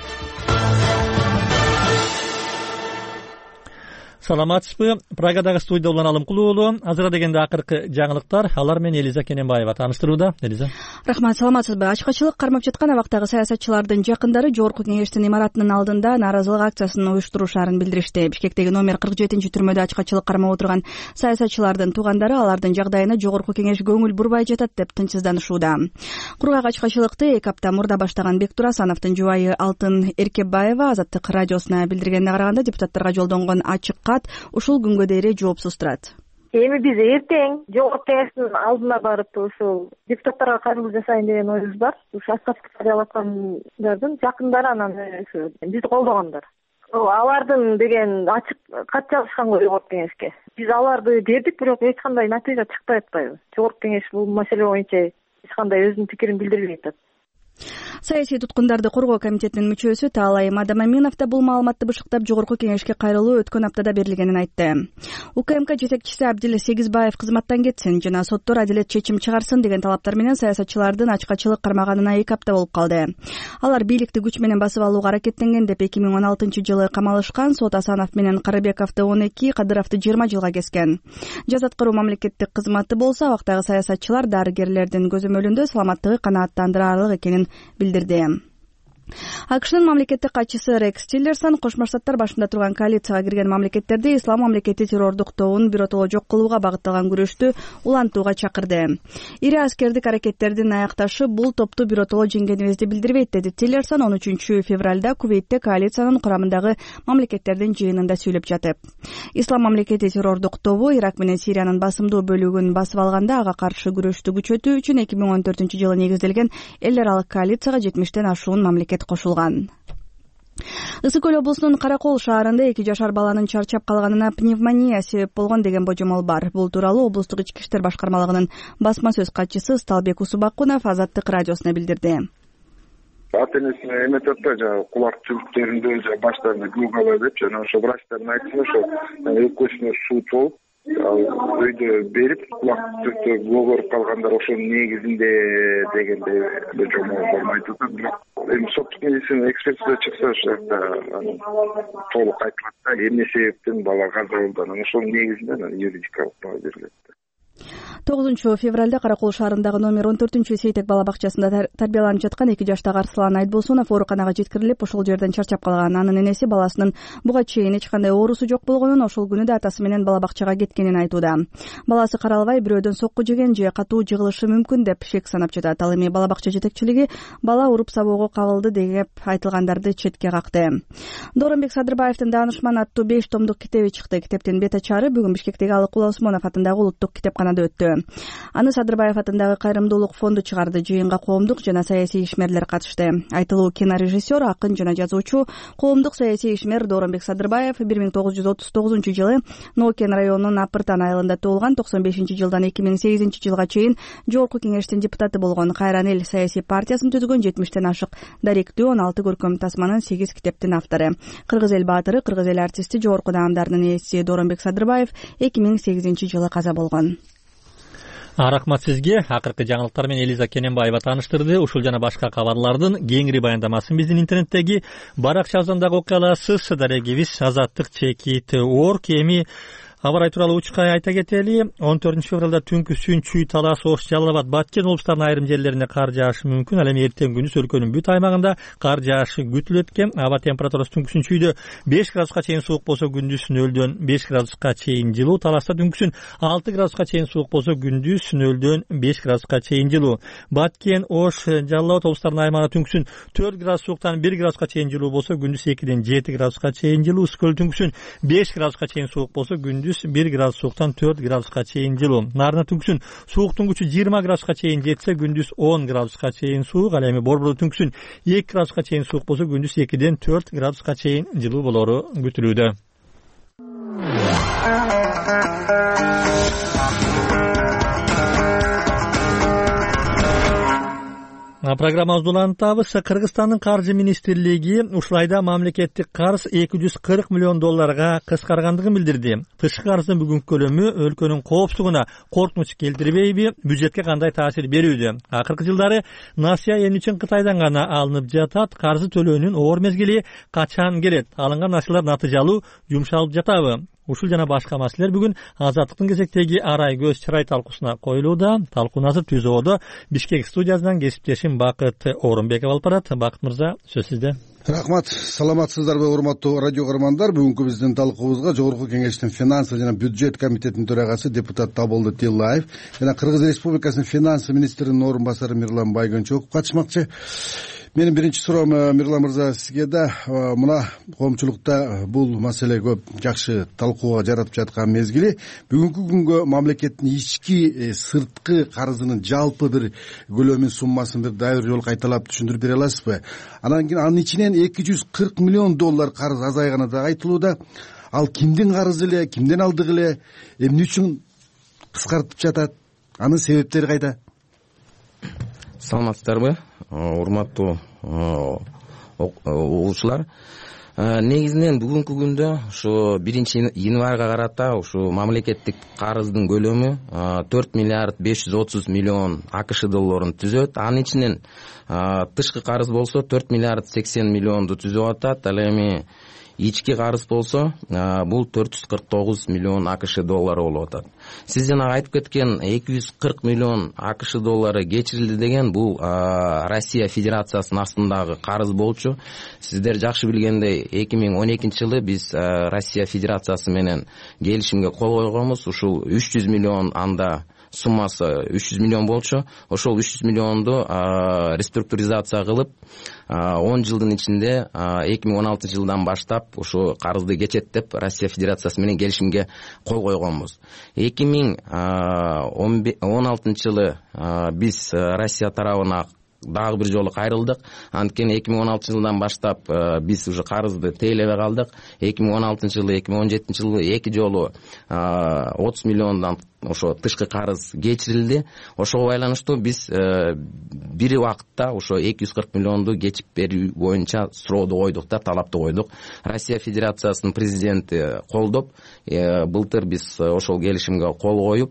Саламатсызбы? Прагадагы студияда Улан Алымкулуу уулу. Азыр дегенде акыркы жаңылыктар, алар менен Элиза Кененбаева тааныштырууда. Элиза. Рахмат, саламатсызбы? Ачкачылык кармап жаткан абактагы саясатчылардын жакындары Жогорку кеңештин имаратынын алдында нааразылык акциясын уюштурушаарын билдиришти. Бишкектеги номер кырк жетинчи түрмөдө ачкачылык кармап отурган саясатчылардын туугандары алардын жагдайына Жогорку кеңеш көңүл бурбай жатат деп тынчсызданышууда. Кургак ачкачылыкты эки апта мурда баштаган Бектур Асановдун жубайы Алтын Эркебаева Азаттык радиосуна билдиргенине караганда, депутаттарга жолдонгон ачык кат ушул күнгө дейре жоопсуз турат. Эми биз эртең Жогорку кеңештин алдына барып ушул депутаттарга кайрылуу жасайын деген оюбуз бар. Ушу отставка жарыяткандардын жакындары анан ушу бизди колдогондор. Алардын деген ачык кат жазышкан го Жогорку кеңешке. Биз аларды бердик, бирок эч кандай натыйжа чыкпай атпайбы? Жогорку кеңеш бул маселе боюнча эч кандай өзүнүн пикирин билдирбей атат. Саясий туткундарды коргоо комитетинин мүчөсү Таалай Мадамаминов да бул маалыматты бышыктап Жогорку кеңешке кайрылуу өткөн аптада берилгенин айтты. УКМК жетекчиси Абдил Сегизбаев кызматтан кетсин жана соттор адилет чечим чыгарсын деген талаптар менен саясатчылардын ачкачылык кармаганына эки апта болуп калды. Алар бийликти күч менен басып алууга аракеттенген деп эки миң он алтынчы жылы камалышкан. Сот Асанов менен Карабековду он эки, Кадыровду жыйырма жылга кескен. Жаз аткаруу мамлекеттик кызматы болсо абактагы саясатчылар дарыгерлердин көзөмөлүндө саламаттыгы канааттандырарлык экенин билдирди. АКШнын мамлекеттик катчысы Рекс Тиллерсон Кошмо Штаттар башында турган коалицияга кирген мамлекеттерди ислам мамлекети террордук тобун биротоло жок кылууга багытталган күрөштү улантууга чакырды. Ири аскердик аракеттердин аякташы бул топту биротоло жеңгенибизди билдирбейт, деди Тиллерсон он үчүнчү февралда Кувейтте коалициянын курамындагы мамлекеттердин жыйынында сүйлөп жатып. Ислам мамлекети террордук тобу Ирак менен Сириянын басымдуу бөлүгүн басып алганда ага каршы күрөштү күчөтүү үчүн эки миң он төртүнчү жылы негизделген эл аралык коалицияга жетимиштен ашуун мамлекет кошулган. Ысык көл облусунун Каракол шаарында эки жашар баланын чарчап калганына пневмония себеп болгон деген божомол бар. Бул тууралуу облустук ички иштер башкармалыгынын басма сөз катчысы Сталбек Усубакунов Азаттык радиосуна билдирди. Ата энесине эметип атпайбы, жана кулак түбүктөрүндө жана баштарында күн калат деп, жана ошо врачтардын айтышына ошо өкпөсүнө суу толуп, ал өйдө берип, кулак түбүктө блогоруп калгандар ошонун негизинде дегенде божомол болмойт атат. Бирок эми соттук медицина экспертиза чыкса ошол жакта толук айтылат да, эмне себептен бала каза болду, анан ошонун негизинде анан юридикалык баа берилет. тогузунчу февралда Каракол шаарындагы номер он төртүнчү Сейтек бала бакчасында тарбияланып жаткан эки жаштагы Арслан Айтболсунов ооруканага жеткирилип, ошол жерден чарчап калган. Анын энеси баласынын буга чейин эч кандай оорусу жок болгонун, ошол күнү да атасы менен бала бакчага кеткенин айтууда. Баласы каралбай бирөөдөн сокку жеген же катуу жыгылышы мүмкүн деп шек санап жатат. Ал эми бала бакча жетекчилиги бала уруп сабоого кабылды деп айтылгандарды четке какты. Дооронбек Садырбаевдин Даанышман аттуу беш томдук китеби чыкты. Китептин бет ачары бүгүн Бишкектеги Алыкулла Усмонов атындагы улуттук китепканада ооруканада өттү. Аны Садырбаев атындагы Кайрымдуулук фонду чыгарды. Жыйынга коомдук жана саясий ишмерлер катышты. Айтылуу кинорежиссер, акын жана жазуучу, коомдук саясий ишмер Дооронбек Садырбаев бир миң тогуз жүз отуз тогузунчу жылы Нокен районунун Апыртан айылында туулган. токсон бешинчи жылдан эки миң сегизинчи жылга чейин Жогорку кеңештин депутаты болгон. Кайран эл саясий партиясын түзгөн жетимиштен ашык даректүү он алты көркөм тасманын сегиз китептин автору. Кыргыз эл баатыры, кыргыз эл артисти, жогорку даамдарынын ээси Дооронбек Садырбаев эки миң сегизинчи жылы каза болгон. Рахмат сизге. Акыркы жаңылыктар менен Элиза Кененбаева тааныштырды. Ушул жана башка кабарлардын кеңири баяндамасын биздин интернеттеги баракчабыздан дагы окуй аласыз. Дарегибиз азаттык чекит орг. Эми аба ырайы тууралуу учка айта кетели. он төртүнчү февралда түнкүсүн Чүй, Талас, Ош, Жалал абад, Баткен облустарынын айрым жерлерине кар жаашы мүмкүн. Ал эми эртең күнүс өлкөнүн бүт аймагында кар жаашы күтүлөт экен. Аба температурасы түнкүсүн Чүйдө беш градуска чейин суук болсо, күндүз нөлдөн беш градуска чейин жылуу. Таласта түнкүсүн алты градуска чейин суук болсо, күндүз нөлдөн беш градуска чейин жылуу. Баткен, Ош, Жалал абад облустарынын аймагында түнкүсүн төрт градус сууктан бир градуска чейин жылуу болсо, күндүз экиден жети градуска чейин жылуу. Үскөл түнкүсүн беш градуска чейин суук болсо, күндүз бир градус сууктан төрт градуска чейин жылуу. Нарына түнкүсүн сууктун күчү жыйырма градуска чейин жетсе, күндүз он градуска чейин суук. Ал эми Борбордо түнкүсүн эки градуска чейин суук болсо, күндүз экиден төрт градуска чейин жылуу болору күтүлүүдө. Программабызды улантабыз. Кыргызстандын каржы министрлиги ушул айда мамлекеттик карыз эки жүз кырк миллион долларга кыскаргандыгын билдирди. Тышкы карыздын бүгүнкү көлөмү өлкөнүн коопсуздугуна коркунуч келтирбейби, бюджетке кандай таасир берүүдө? Акыркы жылдары насыя эми үчүн Кытайдан гана алынып жатат. Карзы төлөөнүн оор мезгили качан келет? Алынган насыялар натыйжалуу жумшалып жатабы? Ушул жана башка маселелер бүгүн Азаттыктын кезектеги арай көз чырай талкуусуна коюлууда. Талкууну азыр Түз Оодо Бишкек студиясынан кесиптешим Бакыт Орунбеков алып барат. Бакыт мырза, сөз сизде. Рахмат. Саламатсыздарбы, урматтуу радио көрөрмандар? Бүгүнкү биздин талкуубузга Жогорку кеңештин финансы жана бюджет комитетинин төрагасы депутат Табылды Тилаев жана Кыргыз Республикасынын финансы министринин орун басары Мирлан Байгөнчөков катышмакчы. Менин биринчи суроом, Мирлан мырза, сизге да мына коомчулукта бул маселе көп жакшы талкууга жаратып жаткан мезгили. Бүгүнкү күнгө мамлекеттин ички сырткы карызынын жалпы бир көлөмүн, суммасын бир дагы бир жолу кайталап түшүндүрүп бере аласызбы? Анан кийин анын ичинен эки жүз кырк миллион доллар карыз азайганы да айтылууда. Ал кимдин карызы эле, кимден алдык эле, эмне үчүн кыскартып жатат? Анын себептери кайда? Саламатсыздарбы, урматтуу угуучулар. Негизинен бүгүнкү күндө ушу биринчи январга карата ушу мамлекеттик карыздын көлөмү төрт миллиард беш жүз отуз миллион АКШ долларын түзөт. Анын ичинен тышкы карыз болсо төрт миллиард сексен миллионду түзүп атат. Ал эми ички карыз болсо бул төрт жүз кырк тогуз миллион АКШ доллары болуп атат. Сиз жана айтып кеткен эки жүз кырк миллион АКШ доллары кечирилди деген бул Россия Федерациясынын астындагы карыз болчу. Сиздер жакшы билгендей эки миң он экинчи жылы биз Россия Федерациясы менен келишимге кол койгонбуз. Ушул үч жүз миллион анда суммасы үч жүз миллион болчу. Ошол үч жүз миллионду реструктуризация кылып он жылдын ичинде эки миң он алтынчы жылдан баштап ушу карызды кечет деп Россия Федерациясы менен келишимге кол койгонбуз. эки миң он алтынчы жылы биз Россия тарабына дагы бир жолу кайрылдык. Анткени эки миң он алтынчы жылдан баштап биз уже карызды тейлебей калдык. эки миң он алтынчы жылы, эки миң он жетинчи жылы эки жолу отуз миллиондан ошо тышкы карыз кечирилди. Ошого байланыштуу биз бир убакытта ошо эки жүз кырк миллионду кечип берүү боюнча сурооду койдук да, талапты койдук. Россия Федерациясынын президенти колдоп, былтыр биз ошол келишимге кол коюп,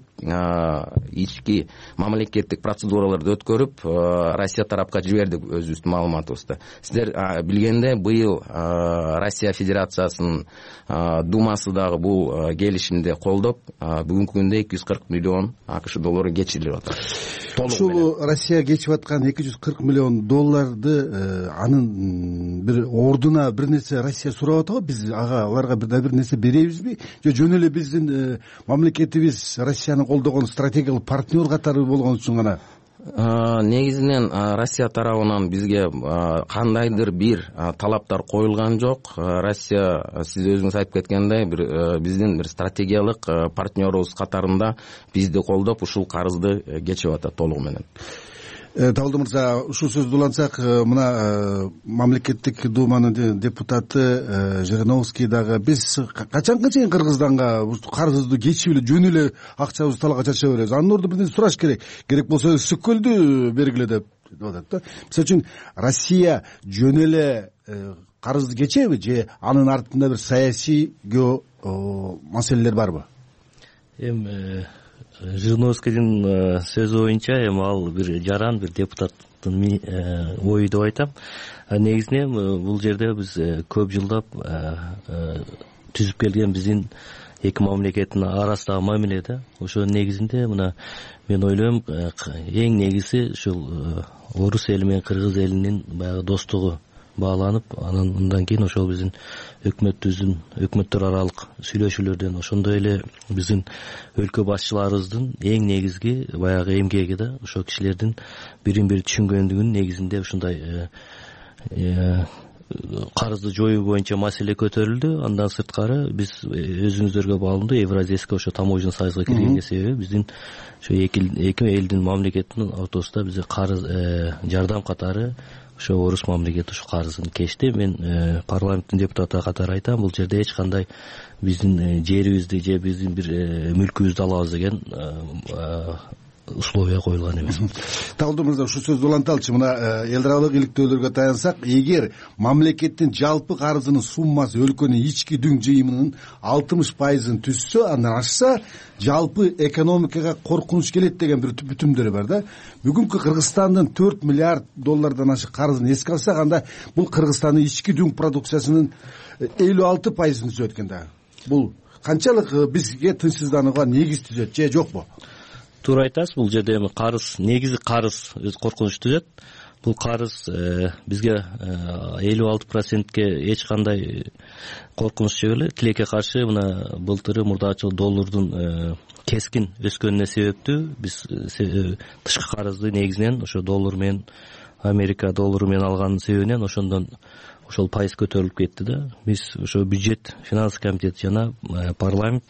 ички мамлекеттик процедураларды өткөрүп, Россия тарапка жибердик өзүбүздүн маалыматыбызды. Сиздер билгендей, быйыл Россия Федерациясынын Думасы дагы бул келишимди колдоп, бүгүнкү күндө эки жүз кырк миллион АКШ доллары кечирилип атат. Ушул Россия кечип аткан эки жүз кырк миллион долларды анын бир ордуна бир нерсе Россия сурап атабы? Биз ага аларга бир да бир нерсе беребизби? Же жөн эле биздин мамлекетибиз Россияны колдогон стратегиялык партнер катары болгон үчүн гана негизинен Россия тарабынан бизге кандайдыр бир талаптар коюлган жок. Россия, сиз өзүңүз айтып кеткендей, бир биздин бир стратегиялык партнерубуз катарында бизди колдоп ушул карызды кечип атат толугу менен. Табылды мырза, ушул сөздү улантсак, мына мамлекеттик думанын депутаты Жириновский дагы биз качанга чейин Кыргызстанга карызды кечип эле жөн эле акчабызды талака чача беребиз. Анын ордуна бирден сураш керек. Керек болсо Ысык-Көлдү бергиле деп атат да. Мисалы үчүн Россия жөн эле карызды кечеби же анын артында бир саясий маселелер барбы? Эми Жириновскийдин сөзү боюнча эми ал бир жаран, бир депутаттын ою деп айтам. Негизинен бул жерде биз көп жылдап түзүп келген биздин эки мамлекеттин арасындагы мамиле да. Ошонун негизинде мына мен ойлойм, эң негизи ушул орус эли менен кыргыз элинин баягы достугу бааланып, анан андан кийин ошол биздин өкмөтүбүздүн өкмөттөр аралык сүйлөшүүлөрдөн, ошондой эле биздин өлкө башчыларыбыздын эң негизги баягы эмгеги да, ошол кишилердин бирин бири түшүнгөндүгүнүн негизинде ушундай карызды жоюу боюнча маселе көтөрүлдү. Андан сырткары биз өзүңүздөргө баалуу Евразийский ошо таможенный союзга киргенге себеби биздин ошо эки элдин мамлекеттин ортосунда бизде карыз жардам катары ошо орус мамлекети ушу карызын кечти. Мен парламенттин депутаты катары айтам, бул жерде эч кандай биздин жерибизди же биздин бир мүлкүбүздү алабыз деген условия коюлган эмес. Табылды мырза, ушул сөздү уланталычы. Мына эл аралык иликтөөлөргө таянсак, эгер мамлекеттин жалпы карызынын суммасы өлкөнүн ички дүң жыйымынын алтымыш пайызын түзсө, андан ашса, жалпы экономикага коркунуч келет деген бир бүтүмдөр бар да. Бүгүнкү Кыргызстандын төрт миллиард доллардан ашык карызын эске алсак, анда бул Кыргызстандын ички дүң продукциясынын элүү алты пайызын түзөт экен да. Бул канчалык бизге тынчсызданууга негиз түзөт же жокпу? Туура айтасыз, бул жерде эми карыз, негизи карыз өз коркунуч түзөт. Бул карыз бизге элүү алты процентке эч кандай коркунуч жок эле. Тилекке каршы мына былтыры мурдачыл доллардын кескин өскөнүнө себептүү. Биз тышкы карызды негизинен ошо доллар менен, Америка доллары менен алганын себебинен ошондон ошол пайыз көтөрүлүп кетти да. Биз ошо бюджет, финанс комитет жана парламент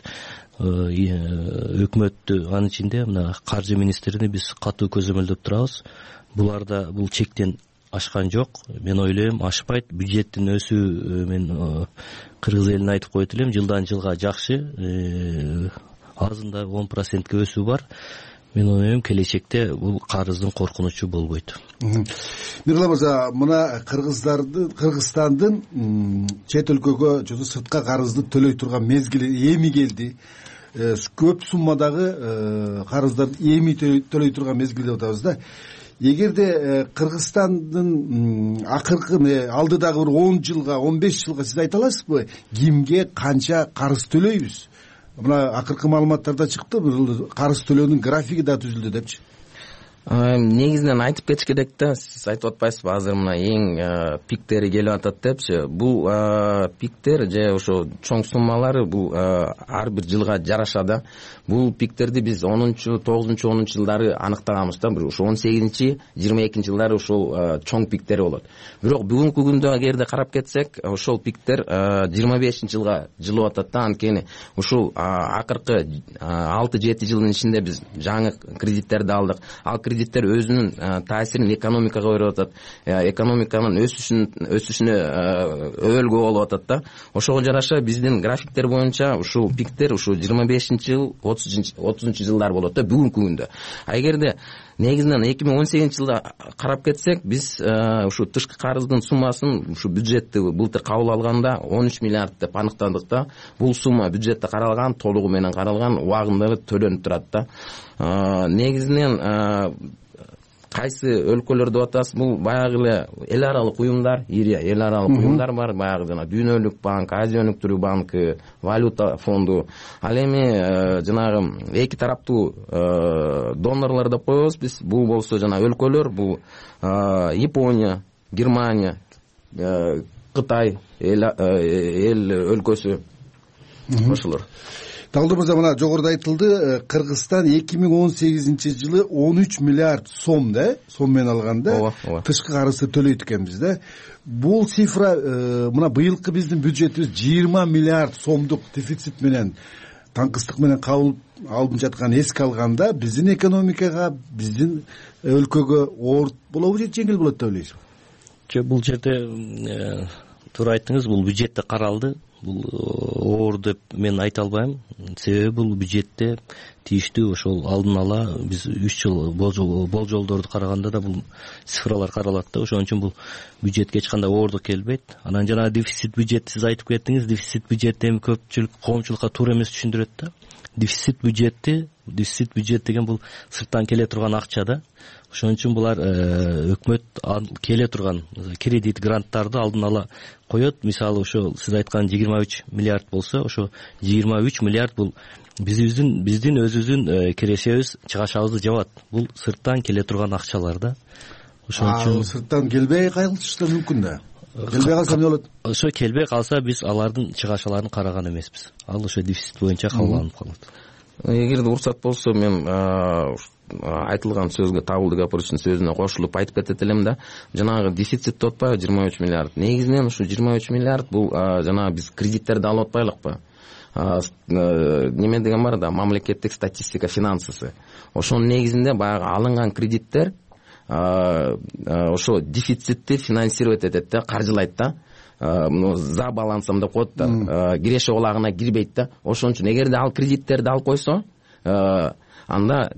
өкмөттү, анын ичинде мына каржы министрини биз катуу көзөмөлдөп турабыз. Буларда бул чектен ашкан жок. Мен ойлойм, ашпайт. Бюджеттин өсүү мен кыргыз элине айтып коет элем, жылдан жылга жакшы, азында он процентке өсүү бар. Мен ойлойм, келечекте бул карыздын коркунучу болбойт. Мирлан мырза, мына Кыргыздардын, Кыргызстандын чет өлкөгө же сыртка карызды төлөй турган мезгили эми келди. Көп суммадагы карыздарды эми төлөй турган мезгил деп атабыз да. Эгерде Кыргызстандын акыркы алдыдагы бир он жылга, он беш жылга сиз айта аласызбы, кимге канча карыз төлөйбүз? Мына акыркы маалыматтарда чыкты, бир карыз төлөөнүн графиги да түзүлдү депчи. Негизинен айтып кетиш керек да, сиз айтып атпайсызбы, азыр мына эң пиктери келип атат депчи. Бул пиктер же ошо чоң суммалары бул ар бир жылга жараша да. Бул пиктерди биз онунчу, тогузунчу, онунчу жылдары аныктаганбыз да. Ошо он сегизинчи, жыйырма экинчи жылдары ошол чоң пиктери болот. Бирок бүгүнкү күндө эгерде карап кетсек, ошол пиктер жыйырма бешинчи жылга жылып атат да. Анткени ушул акыркы алты жети жылдын ичинде биз жаңы кредиттерди алдык. Ал кредиттер өзүнүн таасирин экономикага берип атат. Экономиканын өсүшүн өсүшүнө өбөлгө болуп атат да. Ошого жараша биздин графиктер боюнча ушул пиктер ушул жыйырма бешинчи жыл, отузунчу жылдар болот да бүгүнкү күндө. А эгерде негизинен эки миң он сегизинчи жылда карап кетсек, биз ушу тышкы карыздын суммасын ушу бюджетти былтыр кабыл алганда он үч миллиард деп аныктадык да. Бул сумма бюджетте каралган, толугу менен каралган, убагында төлөнүп турат да. Негизинен кайсы өлкөлөр деп атасыз, бул баягы эле эл аралык уюмдар, ири эл аралык уюмдар бар, баягы жана Дүйнөлүк банк, Азия өнүктүрүү банкы, валюта фонду. Ал эми жанагы эки тараптуу донорлор деп коебуз биз. Бул болсо жана өлкөлөр, бул Япония, Германия, Кытай эл өлкөсү ошолор. талдоо мырза, мына жогоруда айтылды, Кыргызстан эки миң он сегизинчи жылы он үч миллиард сом да, сом менен алганда тышкы карызды төлөйт экенбиз да. Бул цифра мына быйылкы биздин бюджетибиз жыйырма миллиард сомдук дефицит менен, таңкыстык менен кабыл алынып жаткан эске алганда биздин экономикага, биздин өлкөгө оор болобу же жеңил болот деп ойлойсузбу? Жок, бул жерде туура айттыңыз, бул бюджетте каралды. Бул оор деп мен айта албайм. Себеби бул бюджетте тийиштүү ошол алдын ала биз үч жыл болжолдорду караганда да бул цифралар каралат да. Ошон үчүн бул бюджетке эч кандай оордук келбейт. Анан жана дефицит бюджет сиз айтып кеттиңиз. Дефицит бюджетти эми көпчүлүк коомчулукка туура эмес түшүндүрөт да. Дефицит бюджетти, дефицит бюджет деген бул сырттан келе турган акча да. Ошон үчүн булар өкмөт келе турган кредит, гранттарды алдын ала коет. Мисалы ошо сиз айткан жыйырма үч миллиард болсо, ошо жыйырма үч миллиард бул биздин биздин өзүбүздүн кирешебиз, чыгашыбызды жабат. Бул сырттан келе турган акчалар да. Ошон үчүн сырттан келбей калышы да мүмкүн да. Келбей калса эмне болот? Ошо келбей калса биз алардын чыгашаларын караган эмеспиз. Ал ошо дефицит боюнча кабыл алынып калат. Эгерде уруксат болсо, мен айтылган сөзгө, табылды капырчынын сөзүнө кошулуп айтып кетет элем да. Жанагы дефицит деп атпайбы жыйырма үч миллиард. Негизинен ушу жыйырма үч миллиард бул жана биз кредиттерди алып атпайлыкпы? Неме деген бар да, мамлекеттик статистика финансысы. Ошонун негизинде баягы алынган кредиттер ошо дефицитти финансировать этет да, каржылайт да. За балансым деп коет да, киреше улагына кирбейт да. Ошон үчүн эгерде ал кредиттерди алып койсо, анда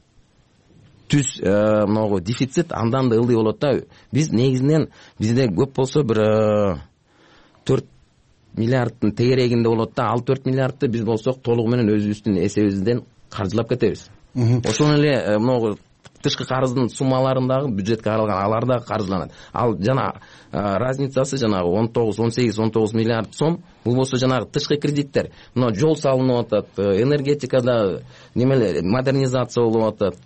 түз могу дефицит андан да ылдый болот да. Биз негизинен бизде көп болсо бир төрт миллиардтын тегерегинде болот да. Ал төрт миллиардты биз болсок толугу менен өзүбүздүн эсебибизден каржылап кетебиз. Ошон эле могу тышкы карыздын суммаларындагы бюджетке каралган алар да каржыланат. Ал жана разницасы жанагы он тогуз, он сегиз, он тогуз миллиард сом. Бул болсо жанагы тышкы кредиттер. Мына жол салынып атат, энергетикада немелер модернизация болуп атат,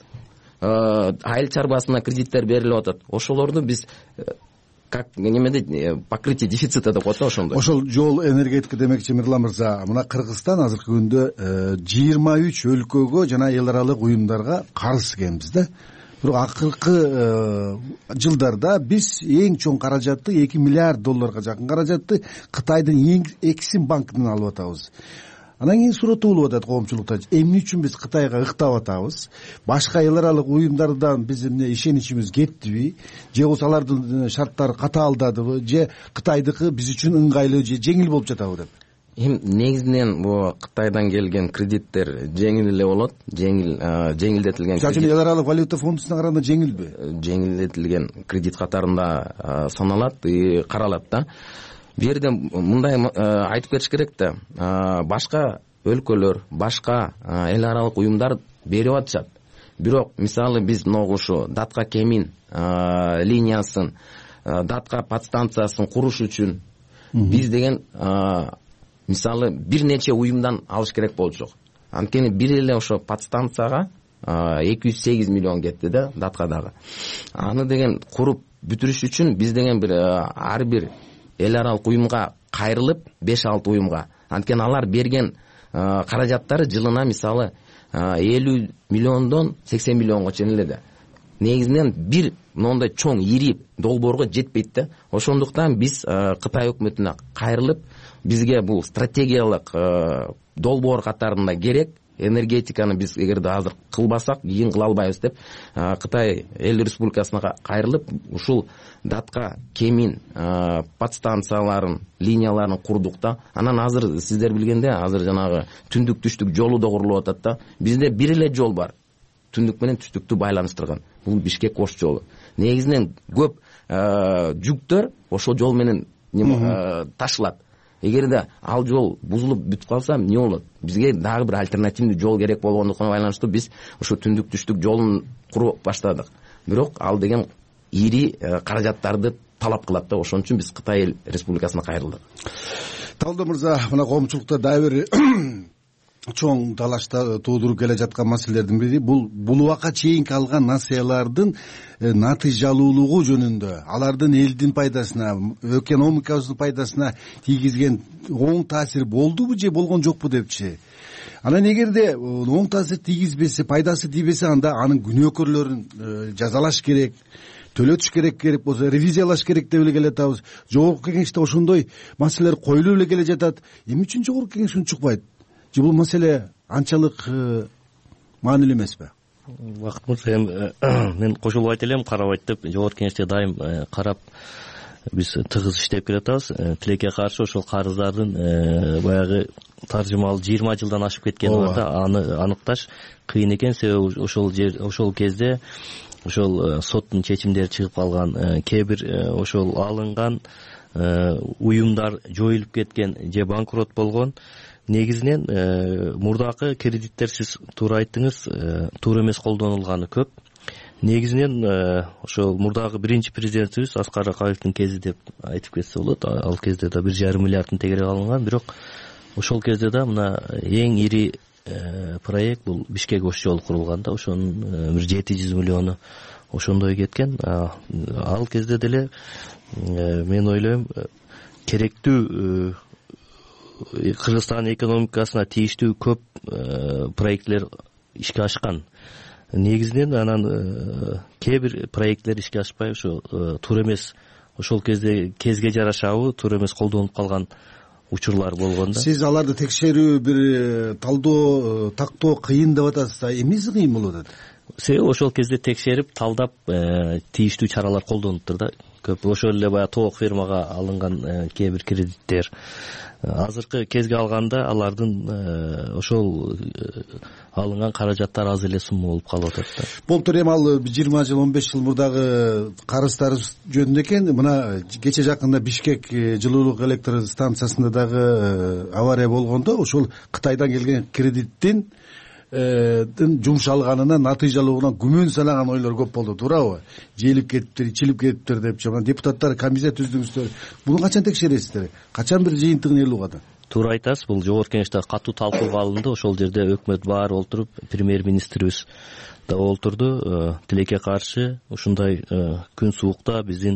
айыл чарбасына кредиттер берилип атат. Ошолорду биз как немеде покрытие дефицита деп коет ошондой. Ошол жол, энергетика демекчи Мирлан мырза, мына Кыргызстан азыркы күндө жыйырма үч өлкөгө жана эл аралык уюмдарга карыз экенбиз да. Бирок акыркы жылдарда биз эң чоң каражатты эки миллиард долларга жакын каражатты Кытайдын Эксим банкынан алып атабыз. Анан кийин сурооттуу болуп атат коомчулукта, эмне үчүн биз Кытайга ыктап атабыз? Башка эл аралык уюмдардан биз эмне ишеничибиз кеттиби? Же болбосо алардын шарттары катаалдадыбы? Же Кытайдыкы биз үчүн ыңгайлуу же жеңил болуп жатабы деп? Эми негизинен бул Кытайдан келген кредиттер жеңил эле болот. Жеңил жеңилдетилген. Мисалы эл аралык валюта фондуна караганда жеңилби? Жеңилдетилген кредит катарында саналат, каралат да. Бу жерде мындай айтып кетиш керек да, башка өлкөлөр, башка эл аралык уюмдар берип атышат. Бирок мисалы биз могу ушу Датка Кемин линиясын, Датка подстанциясын куруш үчүн биз деген мисалы бир нече уюмдан алыш керек болчу. Анткени бир эле ошо подстанцияга эки жүз сегиз миллион кетти да, Даткадагы. Аны деген куруп бүтүрүш үчүн биз деген бир ар бир эл аралык уюмга кайрылып беш алты уюмга, анткени алар берген каражаттары жылына мисалы элүү миллиондон сексен миллионго чейин эле да. Негизинен бир моундай чоң ири долбоорго жетпейт да. Ошондуктан биз Кытай өкмөтүнө кайрылып, бизге бул стратегиялык долбоор катарында керек. Энергетиканы биз эгерде азыр кылбасак кийин кыла албайбыз деп Кытай эл республикасына кайрылып, ушул Датка Кемин подстанцияларын, линияларын курдук да. Анан азыр сиздер билгендей, азыр жанагы түндүк түштүк жолу да курулуп атат да. Бизде бир эле жол бар, түндүк менен түштүктү байланыштырган. Бул Бишкек Ош жолу. Негизинен көп жүктөр ошол жол менен ташылат. Эгерде ал жол бузулуп бүтүп калса эмне болот? Бизге дагы бир альтернативный жол керек болгондуктан байланыштуу биз ошо түндүк түштүк жолун куруп баштадык. Бирок ал деген ири каражаттарды талап кылат да. Ошон үчүн биз Кытай республикасына кайрылдык. Талдоо мырза, мына коомчулукта дагы бир чоң талашта туудуруп келе жаткан маселелердин бири бул бул убакка чейинки алган насыялардын натыйжалуулугу жөнүндө, алардын элдин пайдасына, экономикабыздын пайдасына тийгизген оң таасир болдубу же болгон жокпу депчи. анан эгерде оң таасир тийгизбесе, пайдасы тийбесе, анда анын күнөөкөрлөрүн жазалаш керек, төлөтүш керек керек болсо ревизиялаш керек деп эле келатабыз. Жогорку кеңеште ошондой маселелер коюлуп эле келе жатат. Эмне үчүн жогорку кеңеш унчукпайт? Же бул маселе анчалык маанилүү эмеспи? Бакыт мырза, эми мен кошулуп айта элем, карабайт деп. Жогорку кеңеште дайым карап, биз тыгыз иштеп келатабыз. Тилекке каршы ошол карыздардын баягы таржымалы жыйырма жылдан ашып кеткени бар да, аны аныкташ кыйын экен. Себеби ошол жер ошол кезде ошол соттун чечимдери чыгып калган, кээ бир ошол алынган уюмдар жоюлуп кеткен же банкрот болгон. Негизинен мурдакы кредиттер, сиз туура айттыңыз, туура эмес колдонулганы көп. Негизинен ошол мурдагы биринчи президентибиз Аскар Акаевдин кези деп айтып кетсе болот. Ал кезде да бир жарым миллиардтын тегерек алынган, бирок ошол кезде да мына эң ири проект бул Бишкек ош жолу курулган да, ошонун бир жети жүз миллиону ошондой кеткен. Ал кезде деле мен ойлойм керектүү Кыргызстан экономикасына тийиштүү көп проектлер ишке ашкан. Негизинен анан кээ бир проекттер ишке ашпай ошо туура эмес, ошол кезде кезге жарашабы туура эмес колдонуп калган учурлар болгон да. Сиз аларды текшерүү, бир талдоо, тактоо кыйын деп атасыз. Эмнеси кыйын болуп атат? Себеби ошол кезде текшерип, талдап тийиштүү чаралар колдонуптур да. Көп ошол эле баягы тоок фермага алынган кээ бир кредиттер. Азыркы кезге алганда алардын ошол алынган каражаттар аз эле сумма болуп калып атат да. Болтур, эми ал жыйырма жыл, он беш жыл мурдагы карыздарыбыз жөнүндө экен. Мына кече жакында Бишкек жылуулук электр станциясында дагы авария болгондо ошол Кытайдан келген кредиттин жумшалганына, натыйжалууна күмөн санаган ойлор көп болду, туурабы? Жээлип кетиптир, ичилип кетиптир деп. Жана депутаттар комиссия түздүңүздөр. Буну качан текшересиздер? Качан бир жыйынтыгын эл угат? Туура айтасыз, бул жогорку кеңеште катуу талкууга алынды. Ошол жерде өкмөт баары олтуруп, премьер-министрибиз да олтурду. Тилекке каршы ушундай күн суукта биздин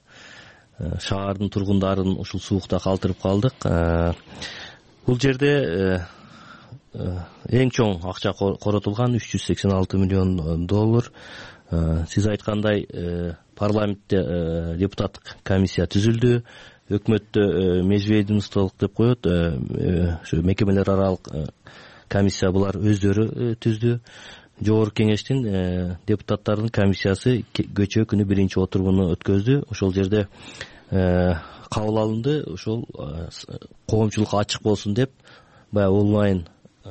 шаардын тургундарын ушул суукта калтырып калдык. Бул жерде эң чоң акча коротулган үч жүз сексен алты миллион доллар. Сиз айткандай парламентте депутаттык комиссия түзүлдү. Өкмөттө межведомстволук деп коет, ошо мекемелер аралык комиссия булар өздөрү түздү. Жогорку кеңештин депутаттардын комиссиясы көчө күнү биринчи отурумуну өткөздү. Ошол жерде кабыл алынды, ошол коомчулукка ачык болсун деп баягы онлайн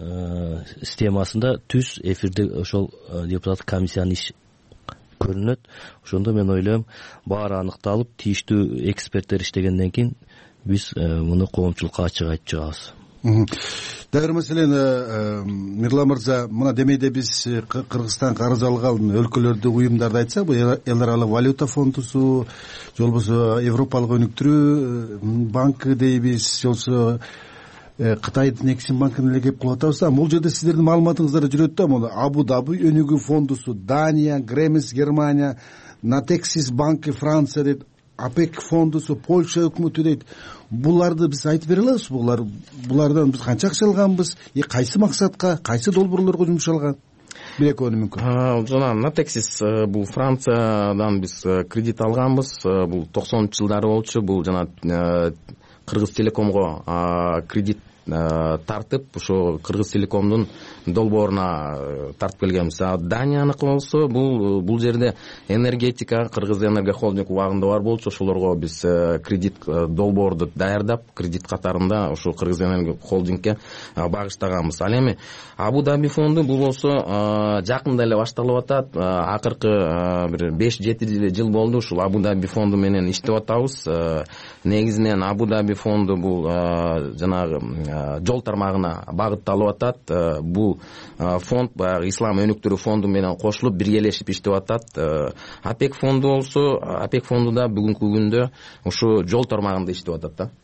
системасында түз эфирде ошол депутаттык комиссиянын иш көрүнөт. Ошондо мен ойлойм, баары аныкталып, тийиштүү эксперттер иштегенден кийин биз муну коомчулукка ачык айтып чыгабыз. Дагы бир маселени Мирлан мырза, мына демейде биз Кыргызстан карыз алган өлкөлөрдү, уюмдарды айтсак, бул эл аралык валюта фондусу, же болбосо Европалык өнүктүрүү банкы дейбиз, же болбосо Кытайдын Эксим банкын эле кеп кылып атабыз. Бул жерде сиздердин маалыматыңыздар жүрөт да, муну Абу Даби өнүгүү фондусу, Дания, Гремис Германия, Натексис банки Франция дейт, АПЕК фондусу, Польша өкмөтү дейт. Буларды биз айтып бере алабызбы? Булар булардан биз канча акча алганбыз, и кайсы максатка, кайсы долбоорлорго жумшалган? Бир экөөнү мүмкүн. Жана Натексис бул Франциядан биз кредит алганбыз. Бул токсонунчу жылдары болчу. Бул жана Кыргыз Телекомго кредит тартып, ошо Кыргыз Телекомдун долбооруна тартып келгенбиз. Данияныкы болсо, бул бул жерде энергетика, Кыргыз Энерго холдинг убагында бар болчу, ошолорго биз кредит долбоорду даярдап, кредит катарында ошо Кыргыз Энерго холдингке багыштаганбыз. Ал эми Абу Даби фонду бул болсо жакында эле башталып атат. Акыркы бир беш жети жыл болду ушул Абу Даби фонду менен иштеп атабыз. Негизинен Абу Даби фонду бул жанагы жол тармагына багытталып атат. Бул фонд баягы ислам өнүктүрүү фонду менен кошулуп биргелешип иштеп атат. АПЕК фонду болсо, АПЕК фонду да бүгүнкү күндө ушу жол тармагында иштеп атат да.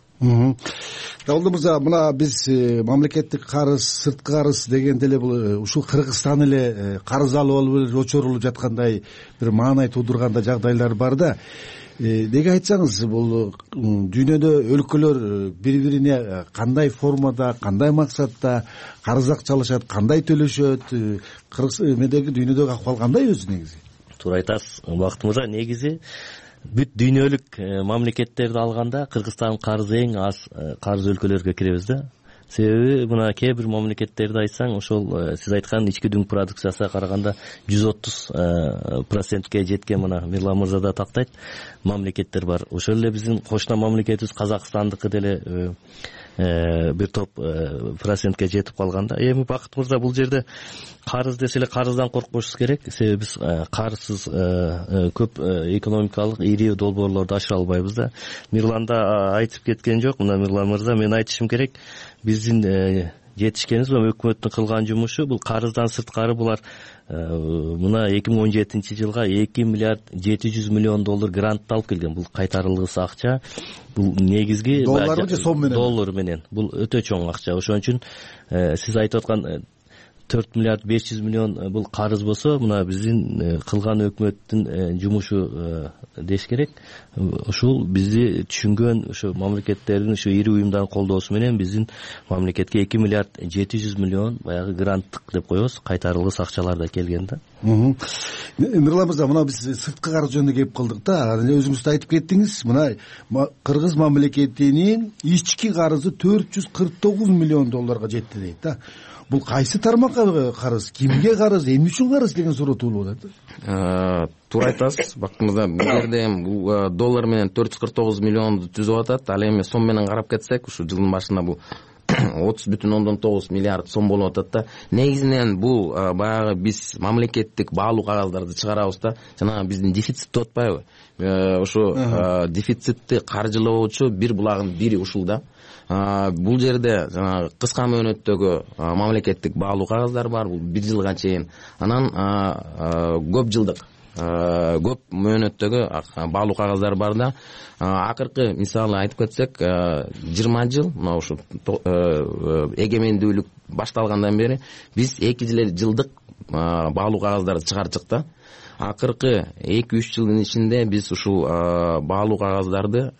Давулды мырза, мына биз мамлекеттик карыз, сырткы карыз дегенде эле бул ушул Кыргызстан эле карыз алып алып эле очорулуп жаткандай бир маанай туудургандай жагдайлар бар да. Неге айтсаңыз, бул дүйнөдө өлкөлөр бири бирине кандай формада, кандай максатта карыз акча алышат, кандай төлөшөт, кыргыз эмедеги дүйнөдөгү акыбал кандай өзү негизи? Туура айтасыз, Бакыт мырза. Негизи бүт дүйнөлүк мамлекеттерди алганда Кыргызстан карызы эң аз карыз өлкөлөргө киребиз да. Себеби мына кээ бир мамлекеттерди айтсаң, ошол сиз айткан ички дүң продукциясына караганда жүз отуз процентке жеткен, мына Мирлан мырза да тактайт, мамлекеттер бар. Ошол эле биздин кошуна мамлекетибиз Казакстандыкы деле бир топ процентке жетип калганда. Эми Бакыт мырза, бул жерде карыз десе эле карыздан коркпошубуз керек. Себеби биз карызсыз көп экономикалык ири долбоорлорду ашыра албайбыз да. Мирлан да айтып кеткен жок. Мына Мирлан мырза, мен айтышым керек, биздин жетишкенибиз, өкмөттүн кылган жумушу бул карыздан сырткары булар мына эки миң он жетинчи жылга эки миллиард жети жүз миллион доллар грант алып келген. Бул кайтарылгыс акча. Бул негизги доллар же сом менен? Доллар менен. Бул өтө чоң акча. Ошон үчүн сиз айтып аткан төрт миллиард беш жүз миллион бул карыз болсо, мына биздин кылган өкмөттүн жумушу деш керек. Ушул бизди түшүнгөн ошо мамлекеттердин, ошо ири уюмдардын колдоосу менен биздин мамлекетке эки миллиард жети жүз миллион баягы гранттык деп коебуз, кайтарылгыс акчалар да келген да. Мирлан мырза, мына биз сырткы карыз жөнүндө кеп калдык да. Өзүңүз да айтып кеттиңиз, мына Кыргыз мамлекетинин ички карызы төрт жүз кырк тогуз миллион долларга жетти дейт да. Бул кайсы тармакка карыз, кимге карыз, эмне үчүн карыз деген суроо туулуп атат. Туура айтасыз, Бакыт мырза. Бул жерде бул доллар менен төрт жүз кырк тогуз миллионду түзүп атат. Ал эми сом менен карап кетсек, ушу жылдын башында бул отуз бүтүн ондон тогуз миллиард сом болуп атат да. Негизинен бул баягы биз мамлекеттик баалуу кагаздарды чыгарабыз да. Жанагы биздин дефицит деп атпайбы? Ошо дефицитти каржылоочу бир булагын бири ушул да. Бул жерде жанагы кыска мөөнөттөгү мамлекеттик баалуу кагаздар бар, бул бир жылга чейин. Анан көп жылдык, көп мөөнөттөгү баалуу кагаздар бар да. Акыркы мисалы айтып кетсек, жыйырма жыл, мына ушу эгемендүүлүк башталгандан бери биз эки жылдык баалуу кагаздарды чыгардык да. Акыркы эки үч жылдын ичинде биз ушул баалуу кагаздарды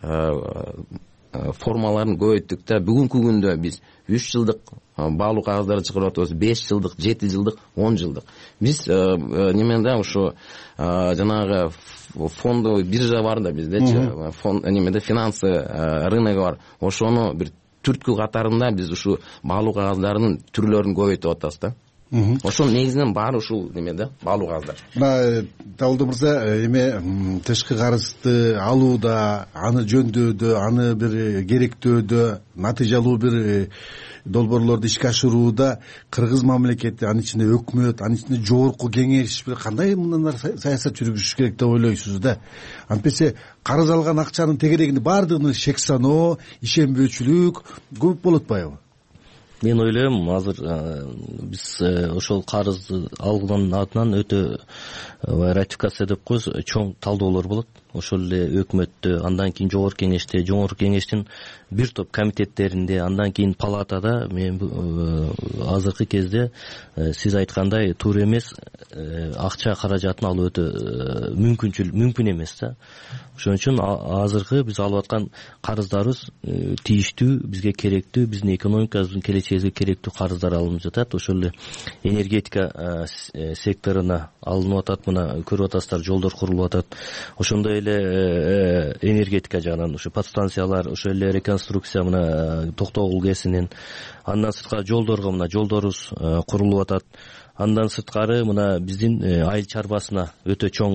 формаларын көбөйттүк да. Бүгүнкү күндө биз үч жылдык баалуу кагаздарды чыгарып атабыз, беш жылдык, жети жылдык, он жылдык. Биз немеде ушу жанагы фондо биржа бар да биздечи, фонд немеде финансы рыногу бар. Ошону бир түрткү катарында биз ушу баалуу кагаздардын түрлөрүн көбөйтүп атабыз да. Ошол негизинен баары ушул немеде баалуу кагаздар. Мына Табылды мырза, эми тышкы карызды алууда, аны жөндөдө, аны бир керектөөдө, натыйжалуу бир долбоорлорду ишке ашырууда Кыргыз мамлекети, анын ичинде өкмөт, анын ичинде жогорку кеңеш бир кандай мындай саясат жүргүзүш керек деп ойлойсуз да? Антпесе карыз алган акчанын тегерегинде баардыгын шек саноо, ишенбөөчүлүк көп болуп атпайбы? Мен ойлойм, азыр биз ошол карызды алгандын атынан өтө ратификация деп коебуз, чоң талдоолор болот. Ошол эле өкмөттө, андан кийин жогорку кеңеште, жогорку кеңештин бир топ комитеттеринде, андан кийин палатада. Мен азыркы кезде сиз айткандай туура эмес, акча каражатын алуу өтө мүмкүнчүл мүмкүн эмес да. Ошон үчүн азыркы биз алып аткан карыздарыбыз тийиштүү, бизге керектүү, биздин экономикабыздын келечегибизге керектүү карыздар алынып жатат. Ошол эле энергетика секторуна алынып атат. Мына көрүп атасыздар, жолдор курулуп атат. Ошондой эле энергетика жагынан ушу подстанциялар, ошол эле реконструкция, мына Токтогул КЭСинин, андан сырткары жолдорго мына жолдорубуз курулуп атат. Андан сырткары мына биздин айыл чарбасына өтө чоң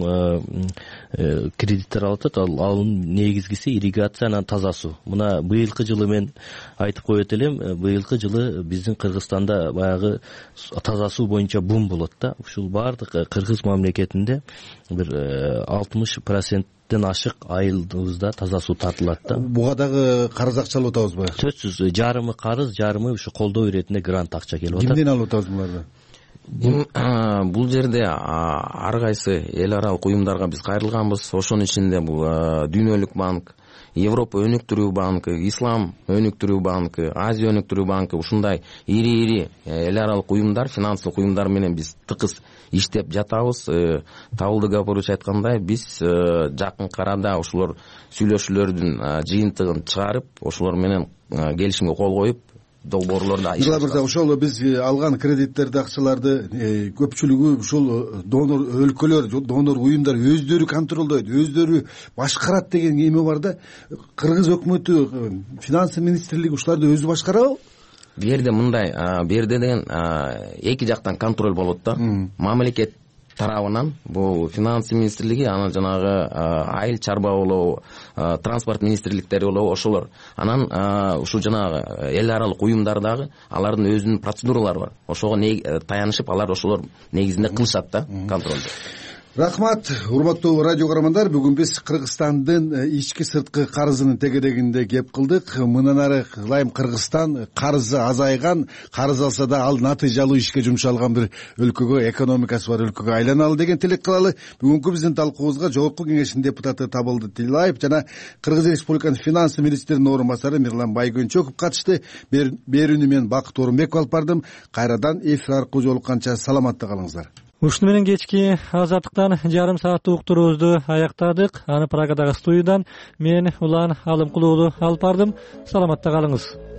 кредиттер алып атат. Ал негизгиси ирригация, анан таза суу. Мына быйылкы жылы мен айтып коет элем, быйылкы жылы биздин Кыргызстанда баягы таза суу боюнча бум болот да. Ушул баардык Кыргыз мамлекетинде бир алтымыш проценттен ашык айылыбызда таза суу тартылат да. Буга дагы карыз акча алып атабызбы? Сөзсүз, жарымы карыз, жарымы ушу колдоо иретинде грант акча келип атат. Кимден алып атабыз буларды? Бул жерде ар кайсы эл аралык уюмдарга биз кайрылганбыз. Ошонун ичинде бул Дүйнөлүк банк, Европа өнүктүрүү банкы, Ислам өнүктүрүү банкы, Азия өнүктүрүү банкы ушундай ири ири эл аралык уюмдар, финансылык уюмдар менен биз тыкыз иштеп жатабыз. Табылды Гапорович айткандай, биз жакынкы арада ошолор сүйлөшүүлөрдүн жыйынтыгын чыгарып, ошолор менен келишимге кол коюп, долбоорлорду Мырза мырза, ошол биз алган кредиттерди, акчаларды көпчүлүгү ушул донор өлкөлөр, донор уюмдар өздөрү контролдойт, өздөрү башкарат деген эме бар да. Кыргыз өкмөтү, финансы министрлиги ушуларды өзү башкарабы? Бу жерде мындай, бу жерде деген эки жактан контроль болот да. Мамлекет тарабынан бул финансы министрлиги, анан жанагы айыл чарба болобу, транспорт министрликтери болобу, ошолор. Анан ушул жанагы эл аралык уюмдардагы алардын өзүнүн процедуралары бар. Ошого таянышып алар ошолор негизинде кылышат да контролду. Рахмат, урматтуу радио көрөрмандар. Бүгүн биз Кыргызстандын ички сырткы карызынын тегерегинде кеп кылдык. Мындан ары ылайым Кыргызстан карызы азайган, карыз алса да ал натыйжалуу ишке жумшалган бир өлкөгө, экономикасы бар өлкөгө айланалы деген тилек кылалы. Бүгүнкү биздин талкуубузга Жогорку Кеңештин депутаты Табылды Тилаев жана Кыргыз Республикасынын финансы министринин орун басары Мирлан Байгөнчөков катышты. Берүүнү мен Бакыт Орунбеков алып бардым. Кайрадан эфир аркылуу жолукканча саламатта калыңыздар. Ушуну менен кечки азаттыктан жарым сааттык уктуруубузду аяктадык. Аны Прагадагы студиядан мен Улан Алымкулуулу алып бардым. Саламатта калыңыз.